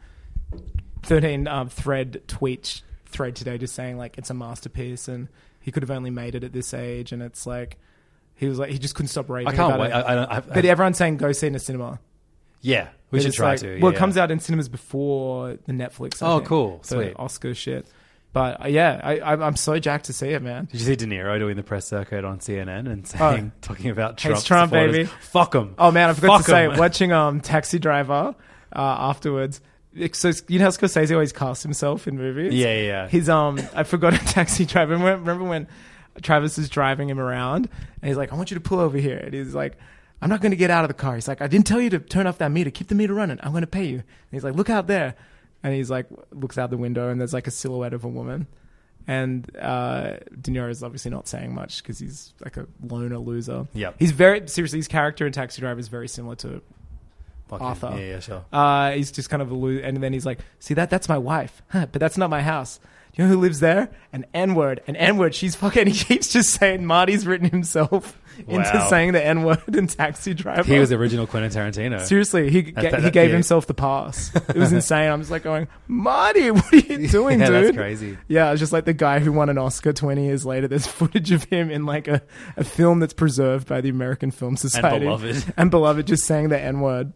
thread today just saying like it's a masterpiece and he could have only made it at this age, and it's like he just couldn't stop raving I can't about wait. it. But everyone's saying go see it in a cinema. Yeah, we But should it's try like, to. Well, yeah. it comes out in cinemas before the Netflix. I Oh, think, cool. the Sweet. Oscar shit. But I'm so jacked to see it, man. Did you see De Niro doing the press circuit on CNN and saying, talking about Trump? Hates Trump, baby. Fuck him. Oh man, I forgot to say, 'em. watching Taxi Driver afterwards. So you know how Scorsese always casts himself in movies? Yeah. He's I forgot a Taxi Driver. Remember when Travis is driving him around and he's like, I want you to pull over here. And he's like, I'm not going to get out of the car. He's like, I didn't tell you to turn off that meter. Keep the meter running. I'm going to pay you. And he's like, look out there. And he's like, looks out the window and there's like a silhouette of a woman. And De Niro is obviously not saying much because he's like a loner loser. Yep. He's seriously, his character in Taxi Driver is very similar to Fucking- Arthur. Yeah, sure. He's just kind of a loser. And then he's like, see, that's my wife. Huh, but that's not my house. Do you know who lives there? An N-word. She's fucking, he keeps just saying Marty's written himself into Wow. saying the N-word in Taxi Driver. He was the original Quentin Tarantino. Seriously, he gave yeah. himself the pass. It was insane. I'm just like going, Marty, what are you doing, Yeah, dude? that's crazy. Yeah, it's just like the guy who won an Oscar 20 years later. There's footage of him in like a film that's preserved by the American Film Society. Beloved. And Beloved just saying the N-word.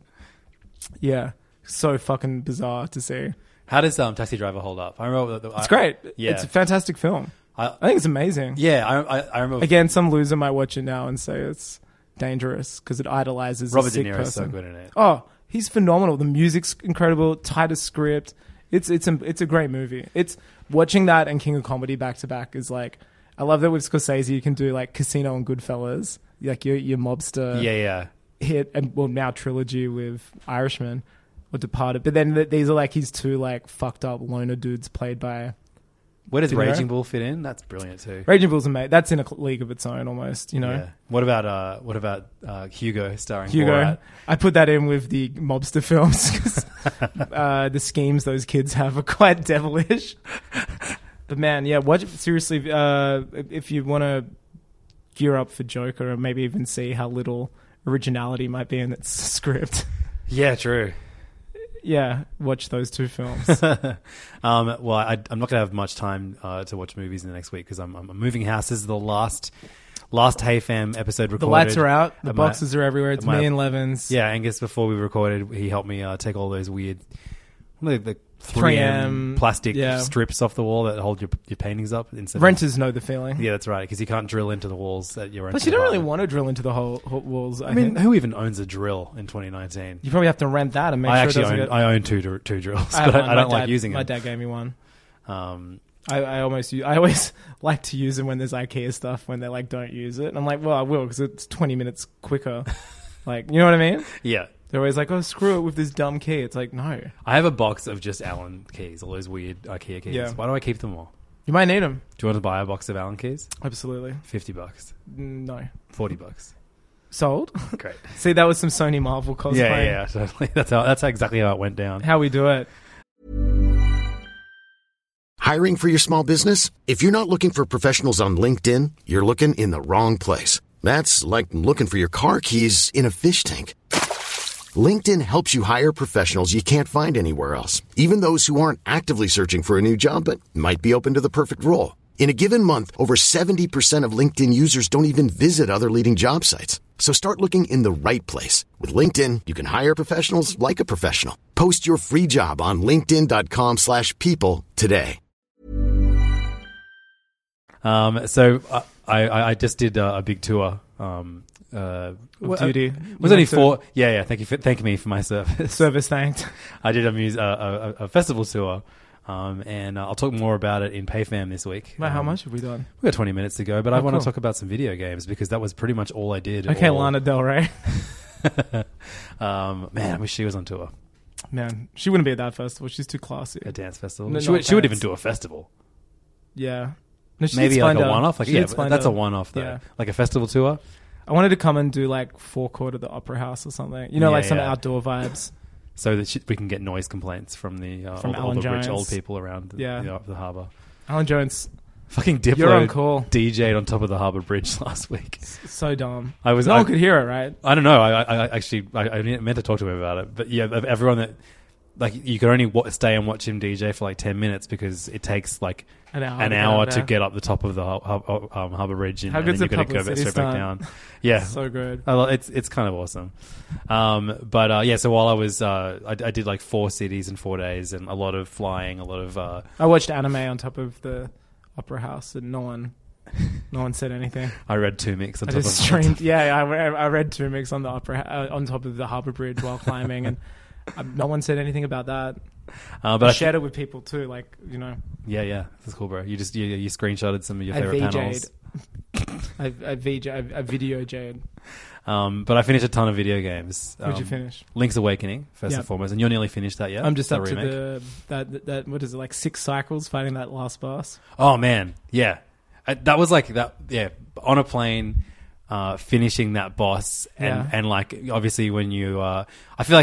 Yeah. So fucking bizarre to see. How does Taxi Driver hold up? I remember. It's great. Yeah. It's a fantastic film. I think it's amazing. Yeah, I remember. Again, some loser might watch it now and say it's dangerous because it idolizes Robert a sick De Niro is so person. good in it. Oh, he's phenomenal. The music's incredible. Tightest script. It's a great movie. It's watching that and King of Comedy back to back is like, I love that with Scorsese you can do like Casino and Goodfellas, like your mobster Yeah. hit, and well now trilogy with Irishman or Departed. But then these are like his two like fucked up loner dudes played by. Where does De Niro? Raging Bull fit in? That's brilliant too. Raging Bull's amazing. That's in a league of its own almost. You know. Yeah. What about Hugo starring Hugo. Borat? I put that in with the mobster films because the schemes those kids have are quite devilish. But man, yeah, watch seriously. If you want to gear up for Joker, or maybe even see how little originality might be in its script, Yeah, true. yeah, watch those two films. Well, I'm not going to have much time to watch movies in the next week because I'm moving house. This is the last Hey Fam episode recorded. The lights are out. The At my- boxes are everywhere. It's at my- me and Levins. Yeah, Angus, before we recorded, he helped me take all those weird, the 3M, plastic yeah. strips off the wall that hold your paintings up. Instead Renters know the feeling. yeah, that's right, because you can't drill into the walls at your own. Plus, you don't really want to drill into the whole walls. I mean, who even owns a drill in 2019? you probably have to rent that and make I sure it actually doesn't own, get... I own two drills, I have but one. I don't My like dad- using My them. dad gave me one. Um, I always like to use them when there's IKEA stuff when they like don't use it. And I'm like, well, I will because it's 20 minutes quicker. Like, you know what I mean? yeah. They're always like, oh, screw it with this dumb key. It's like, no. I have a box of just Allen keys, all those weird IKEA keys. Yeah. Why do I keep them all? You might need them. Do you want to buy a box of Allen keys? Absolutely. $50. No. $40. Sold? Great. See, that was some Sony Marvel cosplay. Yeah, totally. That's exactly how it went down. How we do it. Hiring for your small business? If you're not looking for professionals on LinkedIn, you're looking in the wrong place. That's like looking for your car keys in a fish tank. LinkedIn helps you hire professionals you can't find anywhere else, even those who aren't actively searching for a new job but might be open to the perfect role. In a given month, over 70% of LinkedIn users don't even visit other leading job sites. So start looking in the right place. With LinkedIn, you can hire professionals like a professional. Post your free job on linkedin.com/people today. So I just did a big tour. Duty. Was only 4. Yeah. Thank me for my service. Service thanked. I did a festival tour, and I'll talk more about it in PayFam this week. Well, how much have we done? We got 20 minutes to go, but I want to talk about some video games because that was pretty much all I did. Okay, Lana Del Rey. Man, I wish she was on tour. Man, she wouldn't be at that festival. She's too classy. A dance festival. No, she would even do a festival. Yeah. No, Maybe like a one-off. Like, yeah, that's a one-off though. Yeah. Like a festival tour. I wanted to come and do like forecourt at the Opera House or something. You know, like some outdoor vibes. So that we can get noise complaints from the all the rich old people around the harbour. Alan Jones. Fucking Diplo You're on call. DJ'd on top of the harbour bridge last week. So dumb. No one could hear it, right? I don't know. I actually meant to talk to him about it. But yeah, everyone that... Like, you could only stay and watch him DJ for like 10 minutes because it takes like an hour to get up the top of the harbour bridge, and then you've got to go straight back down. Yeah, so good. It's kind of awesome. So while I was, I did like 4 cities in 4 days, and a lot of flying, a lot of. I watched anime on top of the Opera House, and no one said anything. I read Tumix on top of streamed. Yeah, I read Tumix on the Opera on top of the harbour bridge while climbing, and. No one said anything about that. But I shared it with people too, like, you know. Yeah, that's cool, bro. You screenshotted some of your favorite panels. I video Jade. But I finished a ton of video games. What'd you finish? Link's Awakening, first and foremost, and you're nearly finished that yet. I'm just up to that. What is it, like 6 cycles fighting that last boss? Oh man, yeah, that was like that. Yeah, on a plane. Finishing that boss and like obviously when you I feel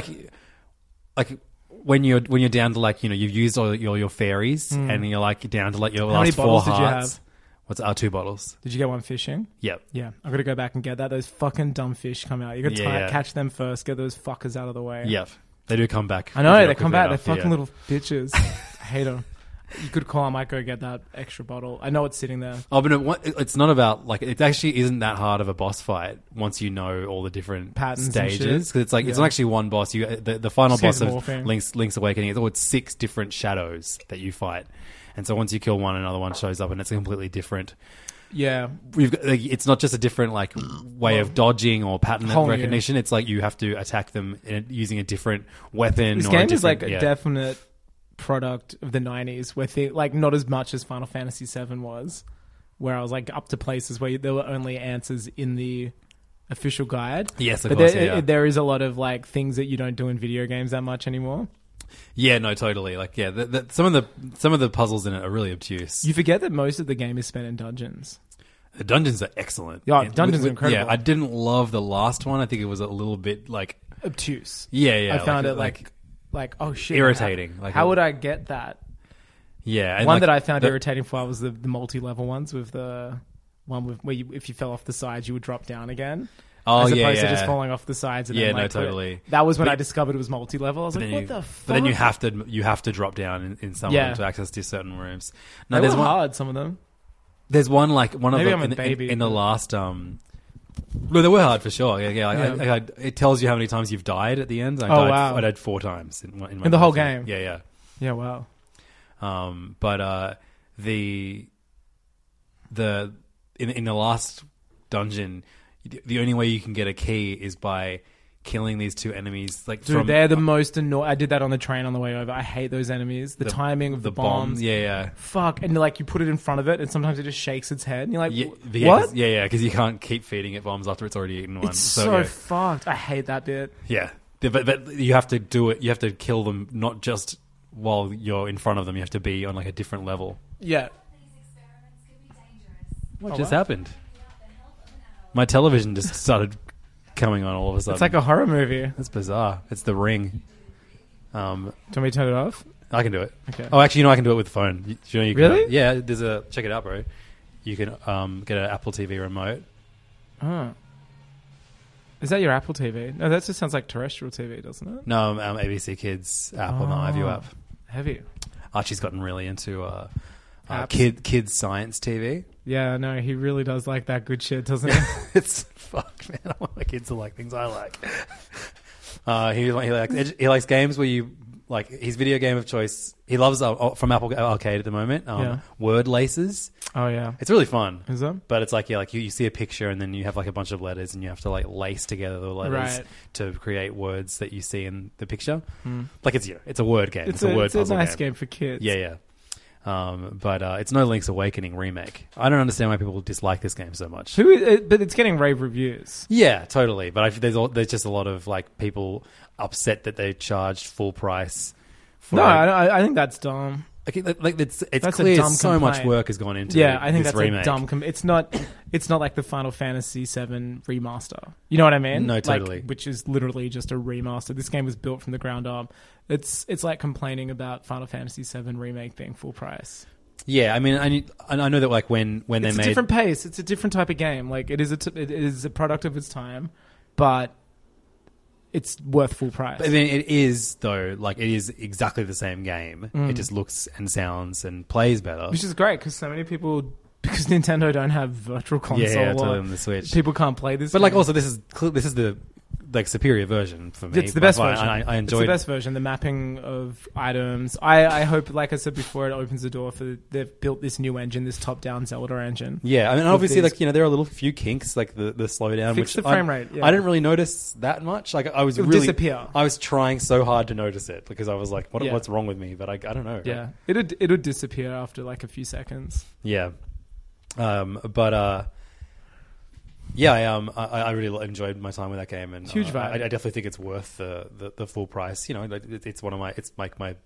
like when you're down to like, you know, you've used all your fairies and you're like down to like your last 4 hearts. How many bottles did you have? What's 2 bottles? Did you get one fishing? Yep. Yeah, I've got to go back and get that. Those fucking dumb fish come out. You got to catch them first. Get those fuckers out of the way. Yep, they do come back. I know they come back. They're fucking little bitches. I hate them. You could call. I might go get that extra bottle. I know it's sitting there. Oh, but it's not about like it actually isn't that hard of a boss fight once you know all the different patterns stages. Because it's like it's not actually one boss. The final boss of Link's Awakening. It's 6 different shadows that you fight, and so once you kill one, another one shows up, and it's completely different. Yeah, it's not just a different like way of dodging or pattern recognition. It's like you have to attack them using a different weapon. This game is like a definite product of the 90s where like not as much as Final Fantasy VII was, where I was like up to places where there were only answers in the official guide. Yes, of course. There is a lot of like things that you don't do in video games that much anymore. Yeah, no, totally. Like, yeah, some of the puzzles in it are really obtuse. You forget that most of the game is spent in dungeons. The dungeons are excellent. Yeah, dungeons are incredible. Yeah, I didn't love the last one. I think it was a little bit like obtuse. Yeah. I found it like oh shit, irritating. How would I get that? Yeah, and one that I found irritating for was the multi-level ones with the one where if you fell off the sides you would drop down again. Oh, as opposed to just falling off the sides. And then, totally. That was when I discovered it was multi-level. I was like, what the fuck? But then you have to drop down in some of them to access to certain rooms. Now, there's hard, some of them. There's one like one Maybe of them in the last. No, they were hard for sure. Yeah. It tells you how many times you've died at the end. I died 4 times in the whole game. Yeah. Yeah. Wow. But in the last dungeon, the only way you can get a key is by killing these 2 enemies. Like, dude, they're the most annoying. I did that on the train on the way over. I hate those enemies. The timing of the bombs. Yeah. Fuck. And like you put it in front of it, and sometimes it just shakes its head. And you're like, what? Yeah. Because you can't keep feeding it bombs after it's already eaten one. It's so fucked. I hate that bit. Yeah. But you have to do it. You have to kill them not just while you're in front of them. You have to be on like a different level. Yeah. What just happened? My television just started coming on all of a sudden. It's like a horror movie. That's bizarre. It's The Ring. Do you want me to turn it off? I can do it. Okay. Oh, actually, I can do it with the phone. You can, really? Yeah. Check it out, bro. You can get an Apple TV remote. Oh. Is that your Apple TV? No, that just sounds like terrestrial TV, doesn't it? No, ABC Kids app on the iView app. Heavy. Archie's gotten really into kids science TV. Yeah, no, he really does like that good shit, doesn't he? It's fuck, man. I want my kids to like things I like. He likes games where you like his video game of choice. He loves from Apple Arcade at the moment. Word laces. Oh yeah, it's really fun. Is that? But it's like you see a picture and then you have like a bunch of letters and you have to like lace together the letters to create words that you see in the picture. Like it's a word game. It's a word puzzle game. It's a nice game for kids. Yeah. But it's no Link's Awakening remake. I don't understand why people dislike this game so much. But it's getting rave reviews. Yeah, totally. But there's just a lot of like people upset that they charged full price. I think that's dumb. Like it's clear so much work has gone into. Yeah, I think this that's remake. a dumb. It's not like the Final Fantasy VII remaster. You know what I mean? No, totally. Which is literally just a remaster. This game was built from the ground up. It's like complaining about Final Fantasy VII remake being full price. Yeah, I mean, I know that like when they made it's a different pace. It's a different type of game. Like it is a product of its time, but it's worth full price. I mean, it is though. Like it is exactly the same game. It just looks and sounds and plays better, which is great because so many people. Because Nintendo don't have Virtual Console, totally on the Switch. People can't play this. But game. like, also this is the like superior version for me. It's the best version. I enjoyed. It's the best version. The mapping of items. I hope, like I said before, it opens the door for they've built this new engine, this top-down Zelda engine. Yeah, I mean, obviously, like there are a little few kinks, like the slowdown, Fix which the frame rate. Yeah. I didn't really notice that much. Like it'll disappear. I was trying so hard to notice it because I was like, what's wrong with me? But I don't know. Yeah, it'll disappear after like a few seconds. Yeah. I really enjoyed my time with that game, and huge vibe. I definitely think it's worth the full price. You know, it's one of my my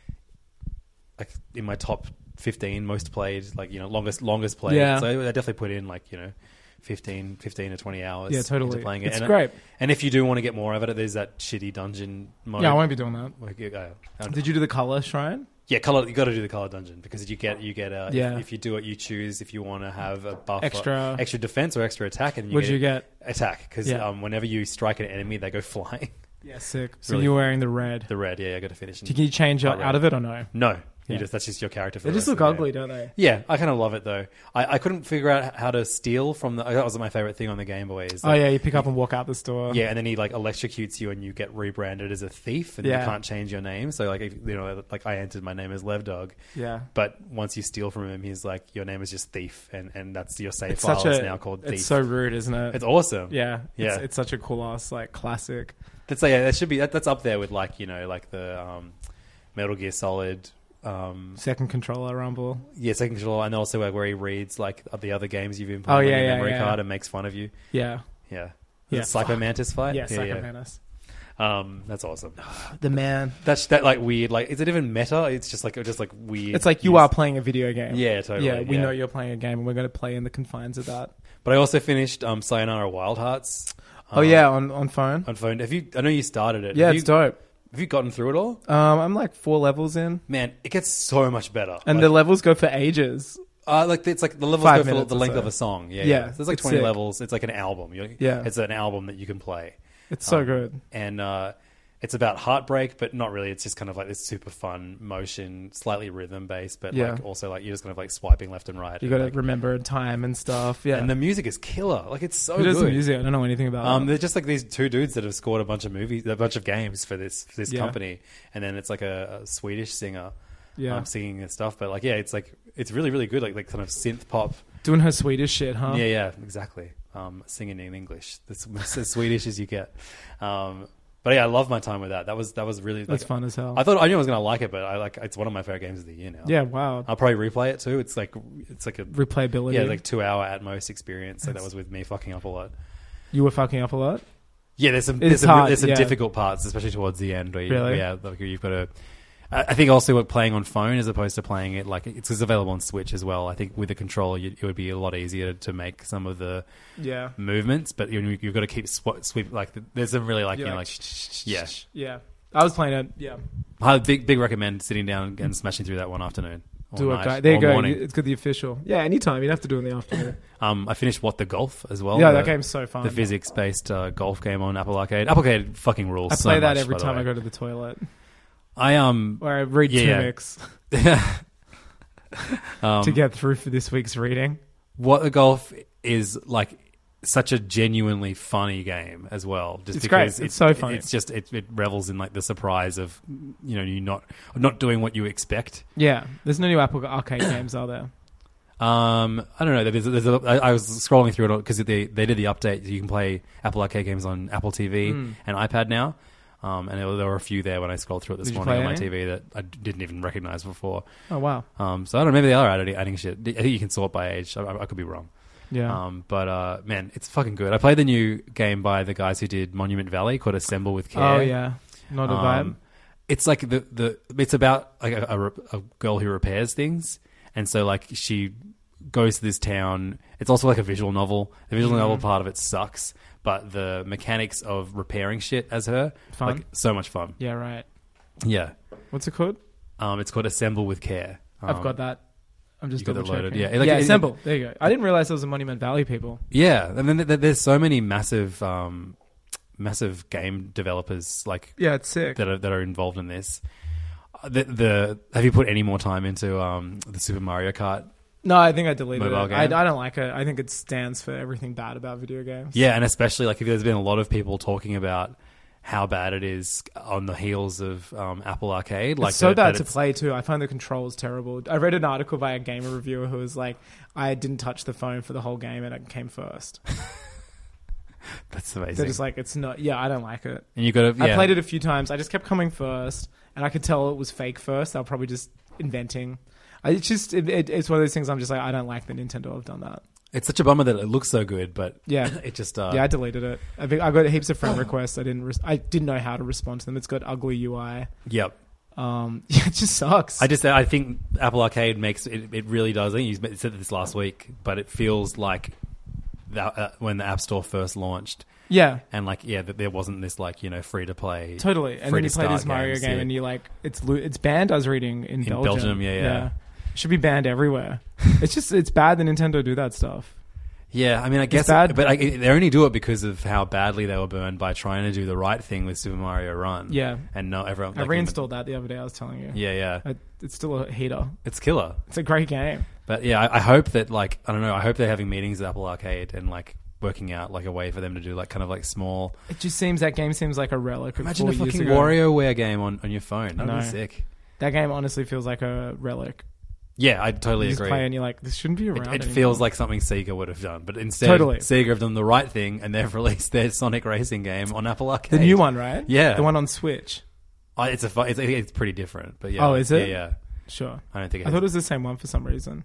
in my top 15 most played, like longest played. Yeah. So I definitely put in 15 to 20 hours. Yeah, totally. Into playing it. It's great. And if you do want to get more of it, there's that shitty dungeon mode. Yeah, I won't be doing that. Did you do the color shrine? Yeah, color. You got to do the color dungeon because you get if you do it, you choose if you want to have a buff, extra defense or extra attack, and what do you get? Attack because whenever you strike an enemy, they go flying. Yeah, sick. So really, you're wearing the red. The red, yeah. I got to finish. Can you change out of it or no? No. That's just your character. They just look ugly, don't they? Yeah, I kind of love it though. I couldn't figure out how to steal from the. That was my favorite thing on the Game Boy. Is you pick up and walk out the store. Yeah, and then he electrocutes you, and you get rebranded as a thief, and you can't change your name. So I entered my name as Lev Dog. Yeah. But once you steal from him, he's like, your name is just Thief, and that's your save file is now called Thief. It's so rude, isn't it? It's awesome. Yeah. Yeah. It's such a cool ass classic. That should be that's up there with the Metal Gear Solid. Second controller rumble. Yeah, second controller, and also where he reads the other games you've been playing on your memory card and makes fun of you. Yeah. The Psycho Mantis fight. Yeah, Psycho Mantis. That's awesome. The man. That's weird. Is it even meta? It's just weird. It's like you are playing a video game. Yeah, totally. Yeah, we know you're playing a game, and we're going to play in the confines of that. But I also finished Sayonara Wild Hearts. On phone. On phone. I know you started it. Yeah, it's dope. Have you gotten through it all? I'm 4 levels in. Man, it gets so much better. And the levels go for ages. It's the levels go for the length of a song. Yeah. There's 20 sick. levels. It's like an album. It's an album that you can play. It's so good. And it's about heartbreak, but not really. It's just kind of this super fun motion, slightly rhythm based, but also you're just kind of swiping left and right. You got to remember time and stuff. Yeah. And the music is killer. It's so good. It is the music? I don't know anything about it. They're just these two dudes that have scored a bunch of games for this company, and then it's a Swedish singer, singing and stuff. But it's really really good. Like kind of synth pop, doing her Swedish shit, huh? Yeah, exactly. Singing in English, that's as Swedish as you get. But yeah, I love my time with that. That was really that's fun as hell. I knew I was gonna like it, but it's one of my favorite games of the year now. Yeah, wow. I'll probably replay it too. It's a replayability. Yeah, 2 hour at most experience. So that was with me fucking up a lot. You were fucking up a lot? Yeah, there's some hard, there's some yeah. difficult parts, especially towards the end. Where you, Really? Yeah, like you've got to. I think also with playing on phone as opposed to playing it like it's available on Switch as well. I think with the controller, it would be a lot easier to make some of the movements. But you've got to keep sweep like there's some really like yeah. I was playing it. Yeah, I big recommend sitting down and smashing through that one afternoon. Do night, it, guy. There you go. morning. It's got the official. Yeah, anytime. You'd have to do it in the afternoon. I finished What the Golf as well. Yeah, that game's so fun. The physics-based golf game on Apple Arcade. Apple Arcade fucking rules. I play so that much, every by the time way. I go to the toilet. Or I read comics to get through for this week's reading. What the Golf is like such a genuinely funny game as well. Just It's because great. It's so funny. It's just it revels in like the surprise of you not doing what you expect. Yeah, there's no new Apple Arcade games, are there? I don't know. I was scrolling through it because they did the update. You can play Apple Arcade games on Apple TV and iPad now. And there were a few there when I scrolled through it this morning on my TV that I didn't even recognize before. Oh wow! So I don't know. Maybe they are adding shit. I think you can sort by age. I could be wrong. Yeah. But man, it's fucking good. I played the new game by the guys who did Monument Valley called Assemble with Care. Oh yeah, not a vibe. It's like it's about like a girl who repairs things, and so like she goes to this town. It's also like a visual novel. The visual novel part of it sucks, but the mechanics of repairing shit as her, Fun. like so much fun. Yeah, right. Yeah. What's it called? It's called Assemble with Care. I've got that. I'm just you got double it loaded. checking. Yeah, like, Assemble. There you go. I didn't realize there was a Monument Valley people. Yeah, and then there's so many massive game developers like it's sick that are involved in this. Have you put any more time into the Super Mario Kart? No, I think I deleted Mobile it. game? I don't like it. I think it stands for everything bad about video games. Yeah, and especially like if there's been a lot of people talking about how bad it is on the heels of Apple Arcade. Like it's so bad to play too. I find the controls terrible. I read an article by a gamer reviewer who was like, I didn't touch the phone for the whole game and it came first. That's amazing. They're just like, it's not. Yeah, I don't like it. And you got to. I played it a few times. I just kept coming first, and I could tell it was fake first. They were probably just inventing. It's one of those things. I'm just like, I don't like that Nintendo have done that. It's such a bummer that it looks so good, but it just. I deleted it. I got heaps of friend requests. I didn't know how to respond to them. It's got ugly UI. Yep. It just sucks. I think Apple Arcade makes it. It really does. I think you said this last week, but it feels like that when the App Store first launched. Yeah. And like, that there wasn't this like, free to play. Totally. And then you play this Mario game and you like, it's banned, I was reading, in Belgium. Yeah. It should be banned everywhere. It's bad that Nintendo do that stuff. Yeah, I mean, I guess, bad. But they only do it because of how badly they were burned by trying to do the right thing with Super Mario Run. Yeah. And no, everyone. I reinstalled that the other day, I was telling you. Yeah. It's still a heater. It's killer. It's a great game. But yeah, I hope that like, I don't know, I hope they're having meetings at Apple Arcade and like, working out like a way for them to do like kind of like small. It just seems like a relic. Imagine a 4 years fucking ago. WarioWare game on your phone. That'd be sick. That game honestly feels like a relic. Yeah, I totally you agree. Just play and you're like, this shouldn't be around. It anymore. feels like something Sega would have done, but instead, Sega have done the right thing and they've released their Sonic Racing game on Apple Arcade. The new one, right? Yeah, the one on Switch. It's pretty different, but yeah. Oh, is it? Yeah. Sure. I don't think. I thought it was the same one for some reason.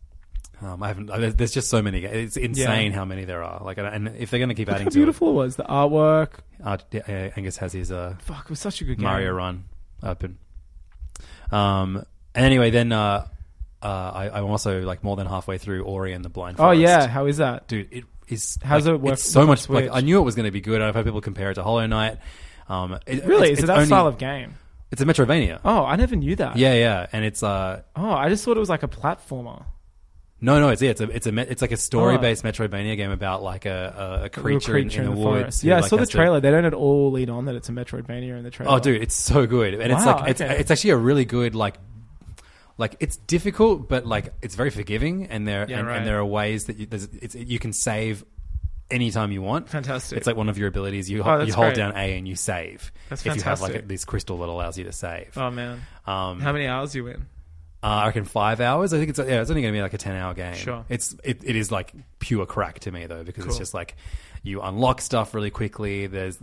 I haven't. There's just so many. It's insane how many there are. Like, and if they're going to keep adding, how beautiful it was, the artwork. Angus has his fuck. It was such a good game. Mario Run open. And anyway, then I'm also like more than halfway through Ori and the Blind Forest. Oh yeah, how is that, dude? It is. How's it work? It's so much. Switch? Like, I knew it was going to be good. I've heard people compare it to Hollow Knight. Really? Is it that style of game? It's a Metroidvania. Oh, I never knew that. Yeah, and it's I just thought it was like a platformer. No, it's like a story-based Metroidvania game about like a creature in the woods. Yeah, I saw the trailer. They don't at all lead on that it's a Metroidvania in the trailer. Oh, dude, it's so good, and it's actually a really good like it's difficult, but like it's very forgiving, and there are ways that you can save anytime you want. Fantastic. It's like one of your abilities. You hold great. down A and you save. That's if fantastic. you have like this crystal that allows you to save. Oh man, how many hours you in? I reckon 5 hours. I think it's only going to be like a 10-hour game. Sure. It is like pure crack to me though, because it's just like you unlock stuff really quickly. There's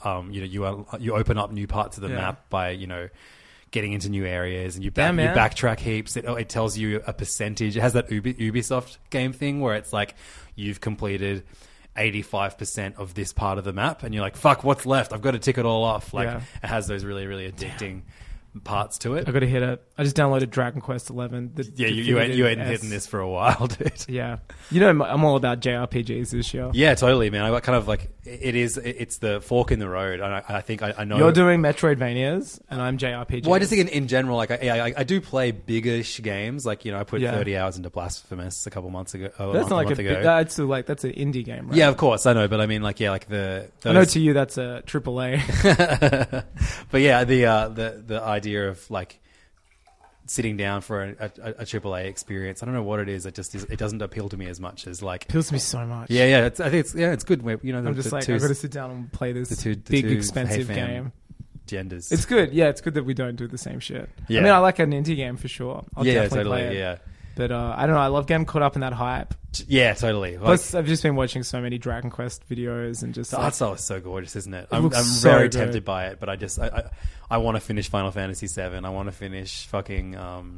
you open up new parts of the map by getting into new areas, and you backtrack heaps. It tells you a percentage. It has that Ubisoft game thing where it's like you've completed 85% of this part of the map, and you're like, fuck, what's left? I've got to tick it all off. Like, Yeah. it has those really, really addicting parts to it. I got to hit it. I just downloaded Dragon Quest XI. Yeah, you ain't hitting this for a while, dude. Yeah. You know, I'm all about JRPGs this year. Yeah, totally, man. I kind of like it's the fork in the road, and I think I know You're doing Metroidvanias, and I'm JRPGs. Well, I just think in general, like I do play biggish games. Like, you know, I put Yeah. 30 hours into Blasphemous a month ago. That's not like that's like that's an indie game, right? Yeah, of course, I know, but I mean, like, yeah, like I know to you that's a AAA. But yeah, the idea of like sitting down for a AAA experience, I don't know what it is. It doesn't appeal to me as much as like appeals to me so much. Yeah. I think it's good. You know, I'm just like, I've got to sit down and play this big expensive game. Genders. It's good. Yeah, it's good that we don't do the same shit. Yeah. I mean, I like an indie game for sure. I'll definitely play it. Yeah. But I don't know. I love getting caught up in that hype. Yeah, totally. Plus, I've just been watching so many Dragon Quest videos and just the art style is so gorgeous, isn't it? It I'm looks so very good. tempted by it, but I want to finish Final Fantasy VII. I want to finish fucking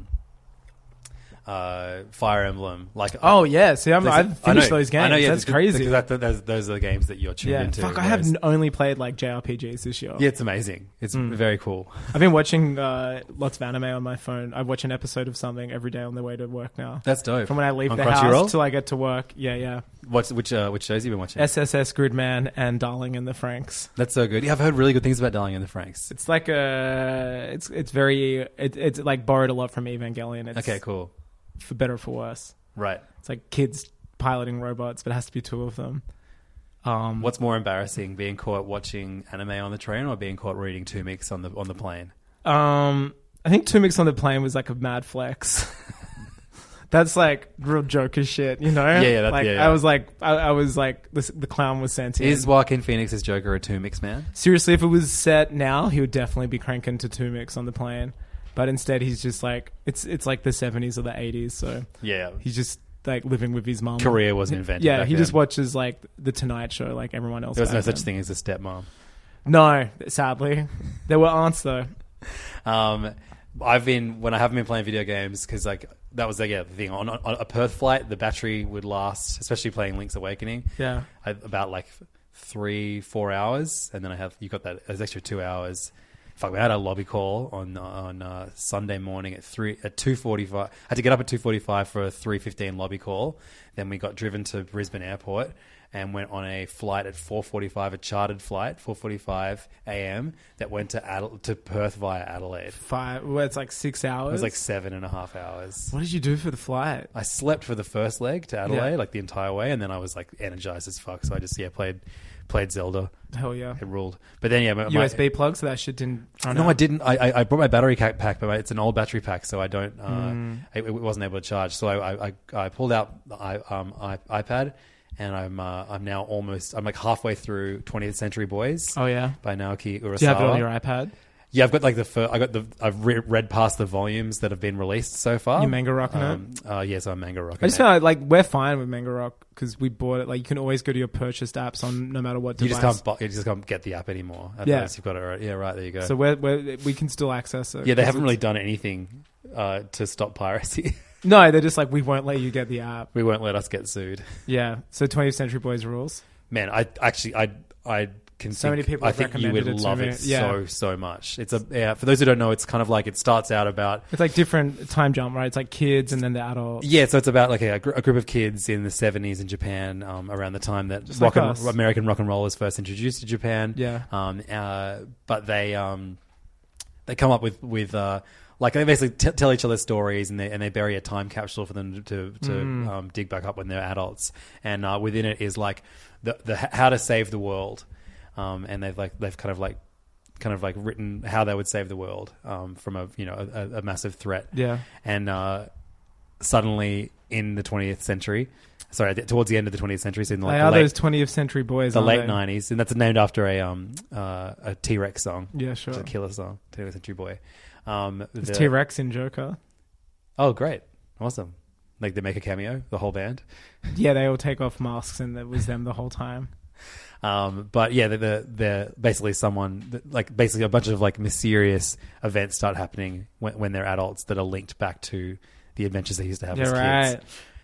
Fire Emblem. Like, oh yeah, see, I've finished those games. I know, yeah, that's crazy. Those are the games that you're tuned into. Fuck, I have only played like JRPGs this year. Yeah, it's amazing. It's very cool. I've been watching lots of anime on my phone. I watch an episode of something every day on the way to work now. That's dope. From when I leave on the Crunchyroll? house till I get to work. Yeah. Which shows have you been watching? SSS Gridman and Darling in the Franxx. That's so good. Yeah, I've heard really good things about Darling in the Franxx. It's like it's like borrowed a lot from Evangelion. It's, okay, cool. For better or for worse. Right. It's like kids piloting robots, but it has to be two of them. What's more embarrassing, being caught watching anime on the train or being caught reading Two Mix on the plane? I think Two Mix on the plane was like a mad flex. That's like real Joker shit, you know? Yeah. I was like, the clown was sent in. Is Joaquin Phoenix's Joker a Two Mix man? Seriously, if it was set now, he would definitely be cranking to Two Mix on the plane. But instead, he's just like it's like the 70s or the 80s, so yeah, he's just like living with his mom. Career wasn't invented. Yeah, back he then. just watches like the Tonight Show, like everyone else. There was no back such then. thing as a stepmom. No, sadly, there were aunts though. When I haven't been playing video games because like that was the thing on a Perth flight, the battery would last, especially playing Link's Awakening. Yeah, about like 3-4 hours, and then you got that as extra 2 hours. Fuck, we had a lobby call on Sunday morning at 2:45. I had to get up at 2:45 for a 3:15 lobby call. Then we got driven to Brisbane Airport and went on a flight at 4:45, a chartered flight, 4:45 a.m. that went to Perth via Adelaide. It's like 6 hours. It was like 7.5 hours. What did you do for the flight? I slept for the first leg to Adelaide, like the entire way, and then I was like energized as fuck. So I just played Zelda. Hell yeah, it ruled. But then USB plug, so that shit didn't run out. I didn't. I brought my battery pack, but it's an old battery pack, so I don't. It wasn't able to charge. So I pulled out the iPad, and I'm now I'm like halfway through 20th Century Boys. Oh yeah, by Naoki Urasawa. Do you have it on your iPad? Yeah, I've got like I've read past the volumes that have been released so far. You manga rocking it? Yes, I'm manga rocking. I just found like we're fine with Manga Rock because we bought it. Like you can always go to your purchased apps on no matter what device. You just can't get the app anymore. Otherwise you've got it. Yeah, right. There you go. So we can still access it. Yeah, they haven't really done anything to stop piracy. No, they're just like, we won't let you get the app. We won't let us get sued. Yeah. So 20th Century Boys rules. Man, I can so many people. I think you would love it so much. It's for those who don't know, it's kind of like it starts out about. It's like different time jump, right? It's like kids and then the adults. Yeah, so it's about like a group of kids in the 70s in Japan, around the time that American rock and roll was first introduced to Japan. Yeah. But they come up with like they basically tell each other stories, and they bury a time capsule for them to dig back up when they're adults. And within it is like the how to save the world. And they've kind of like written how they would save the world from a massive threat. Yeah. And suddenly in the 20th century, towards the end of the 20th century, so in like those 20th Century Boys, the late 90s, and that's named after a T-Rex song. Yeah, sure. It's a killer song, 20th Century Boy. Is T-Rex in Joker? Oh, great, awesome! Like they make a cameo, the whole band. Yeah, they all take off masks, and it was them the whole time. But yeah, they're basically basically a bunch of like mysterious events start happening when they're adults that are linked back to the adventures they used to have as kids.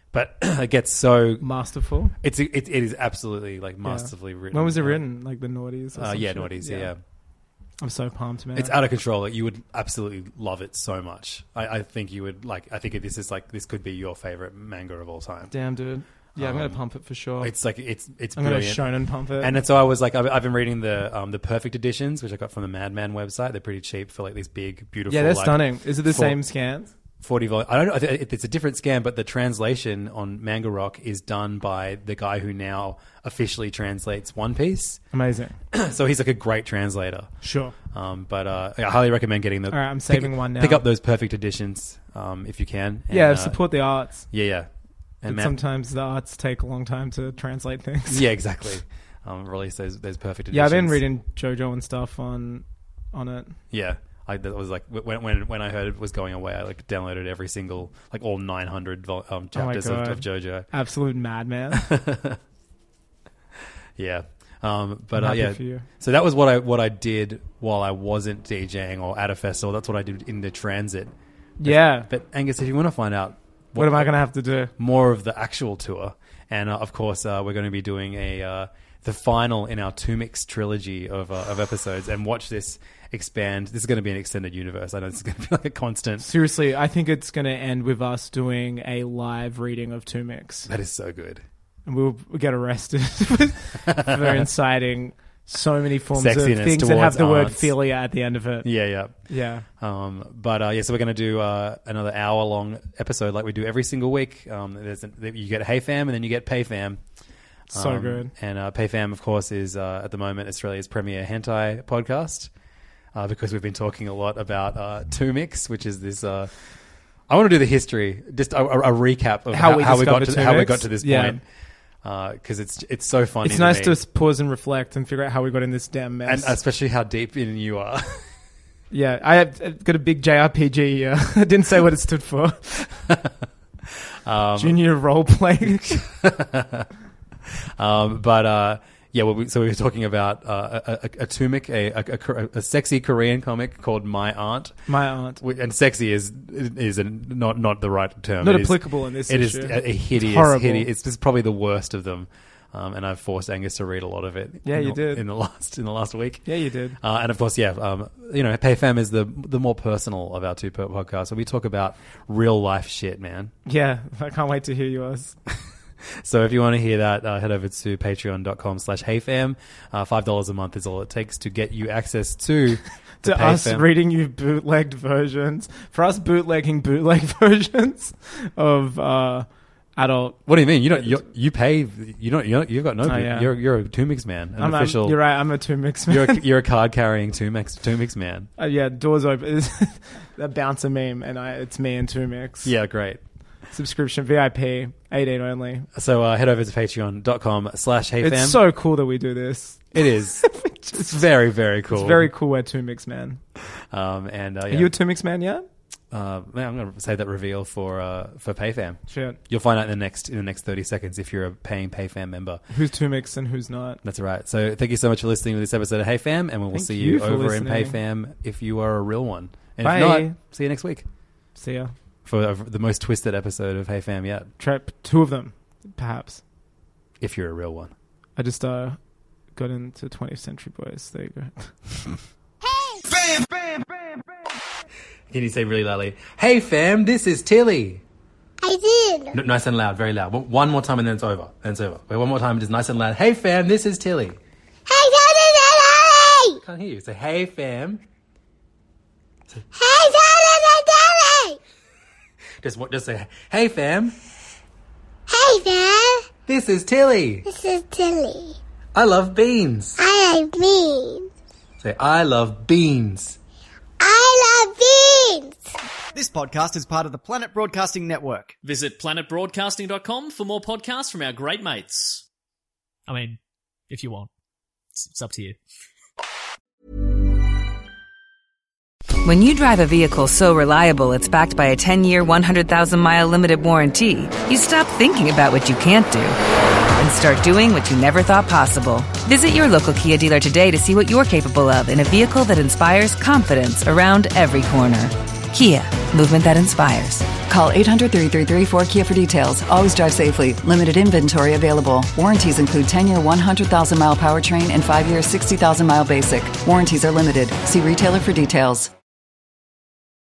But it gets so masterful. It is absolutely like masterfully written. When was it written? Like the noughties? Or Yeah, noughties. Yeah. I'm so pumped, man. It's out of control. Like, you would absolutely love it so much. I think you would like. I think this could be your favorite manga of all time. Damn, dude. Yeah, I'm gonna pump it for sure. It's like it's I'm brilliant. gonna shonen pump it. And so I was like, I've been reading the perfect editions, which I got from the Madman website. They're pretty cheap for like these big, beautiful. Yeah, they're like, stunning. Is it the same scans? 40 volume. I don't know if it's a different scan, but the translation on Manga Rock is done by the guy who now officially translates One Piece. Amazing. So he's like a great translator. Sure. But I highly recommend getting the. All right, I'm saving one now. Pick up those perfect editions if you can. And, yeah, support the arts. Yeah. And sometimes the arts take a long time to translate things. Yeah, exactly. Release those perfect editions. Yeah, I've been reading JoJo and stuff on it. Yeah. That was like when I heard it was going away, I like downloaded every single, like all 900 chapters of JoJo. Absolute madman. Yeah. I'm happy for you. So that was what I did while I wasn't DJing or at a festival. That's what I did in the transit. Yeah. But Angus, if you want to find out what am I going to have to do? More of the actual tour. And of course, we're going to be doing the final in our Two Mix trilogy of episodes, and watch this expand. This is going to be an extended universe. I know this is going to be like a constant. Seriously, I think it's going to end with us doing a live reading of Two Mix. That is so good. And we'll get arrested for inciting so many forms Sexiness of things that have the word aunts. philia at the end of it. Yeah. Yeah. So we're going to do another hour-long episode like we do every single week. You get Hey Fam, and then you get Pay Fam. So good. And Pay Fam, of course, is at the moment Australia's premier hentai podcast, because we've been talking a lot about Two Mix, which is this. I want to do the history, just a recap of how we got to this point. Because it's so funny. It's nice to pause and reflect and figure out how we got in this damn mess, and especially how deep in you are. Yeah, I've got a big JRPG here. I didn't say what it stood for. Junior role playing. So we were talking about a Tumic, a sexy Korean comic called My Aunt. My Aunt. And sexy is not the right term. Not applicable in this issue. It is a hideous. It's probably the worst of them. And I've forced Angus to read a lot of it. Yeah, you did in the last week. Yeah, you did. And of course, Pay Fam is the more personal of our two podcasts. So we talk about real life shit, man. Yeah, I can't wait to hear yours. So if you want to hear that, head over to patreon.com/HeyFam. $5 a month is all it takes to get you access to us reading you bootlegged versions. For us bootlegging bootleg versions of adult. What do you mean? You pay. You've got no. Yeah. You're a Two Mix man. Official. You're right. I'm a Two Mix man. You're a card carrying Two Mix man. Yeah, doors open. A bouncer meme, and it's me and Two Mix. Yeah, great. Subscription VIP, 8 only. So head over to patreon.com/HeyFam. It's so cool that we do this. It is. It's very, very cool. It's very cool. We're Two Mix man. Are you a Two Mix man yet? I'm going to save that reveal for PayFam. Shit. You'll find out in the next 30 seconds if you're a paying PayFam member. Who's Two Mix and who's not. That's right. So thank you so much for listening to this episode of Hey Fam, and we'll see you over in PayFam if you are a real one. And Bye. If not, see you next week. See ya. For the most twisted episode of Hey Fam yet. Two of them, perhaps. If you're a real one. I just got into 20th Century Boys. There you go. Hey! Bam, bam, bam, bam. Can you say really loudly, Hey Fam, this is Tilly? I did. Nice and loud, very loud. One more time and then it's over. Wait, one more time, just nice and loud. Hey Fam, this is Tilly. Hey, Tilly! Can't hear you. Say, Hey Fam. Hey, Tilly! Just say, Hey Fam. Hey, Fam. This is Tilly. This is Tilly. I love beans. I like beans. Say, I love beans. I love beans. This podcast is part of the Planet Broadcasting Network. Visit planetbroadcasting.com for more podcasts from our great mates. I mean, if you want. It's up to you. When you drive a vehicle so reliable it's backed by a 10-year, 100,000-mile limited warranty, you stop thinking about what you can't do and start doing what you never thought possible. Visit your local Kia dealer today to see what you're capable of in a vehicle that inspires confidence around every corner. Kia, movement that inspires. Call 800-333-4KIA for details. Always drive safely. Limited inventory available. Warranties include 10-year 100,000-mile powertrain and 5-year 60,000-mile basic. Warranties are limited. See retailer for details.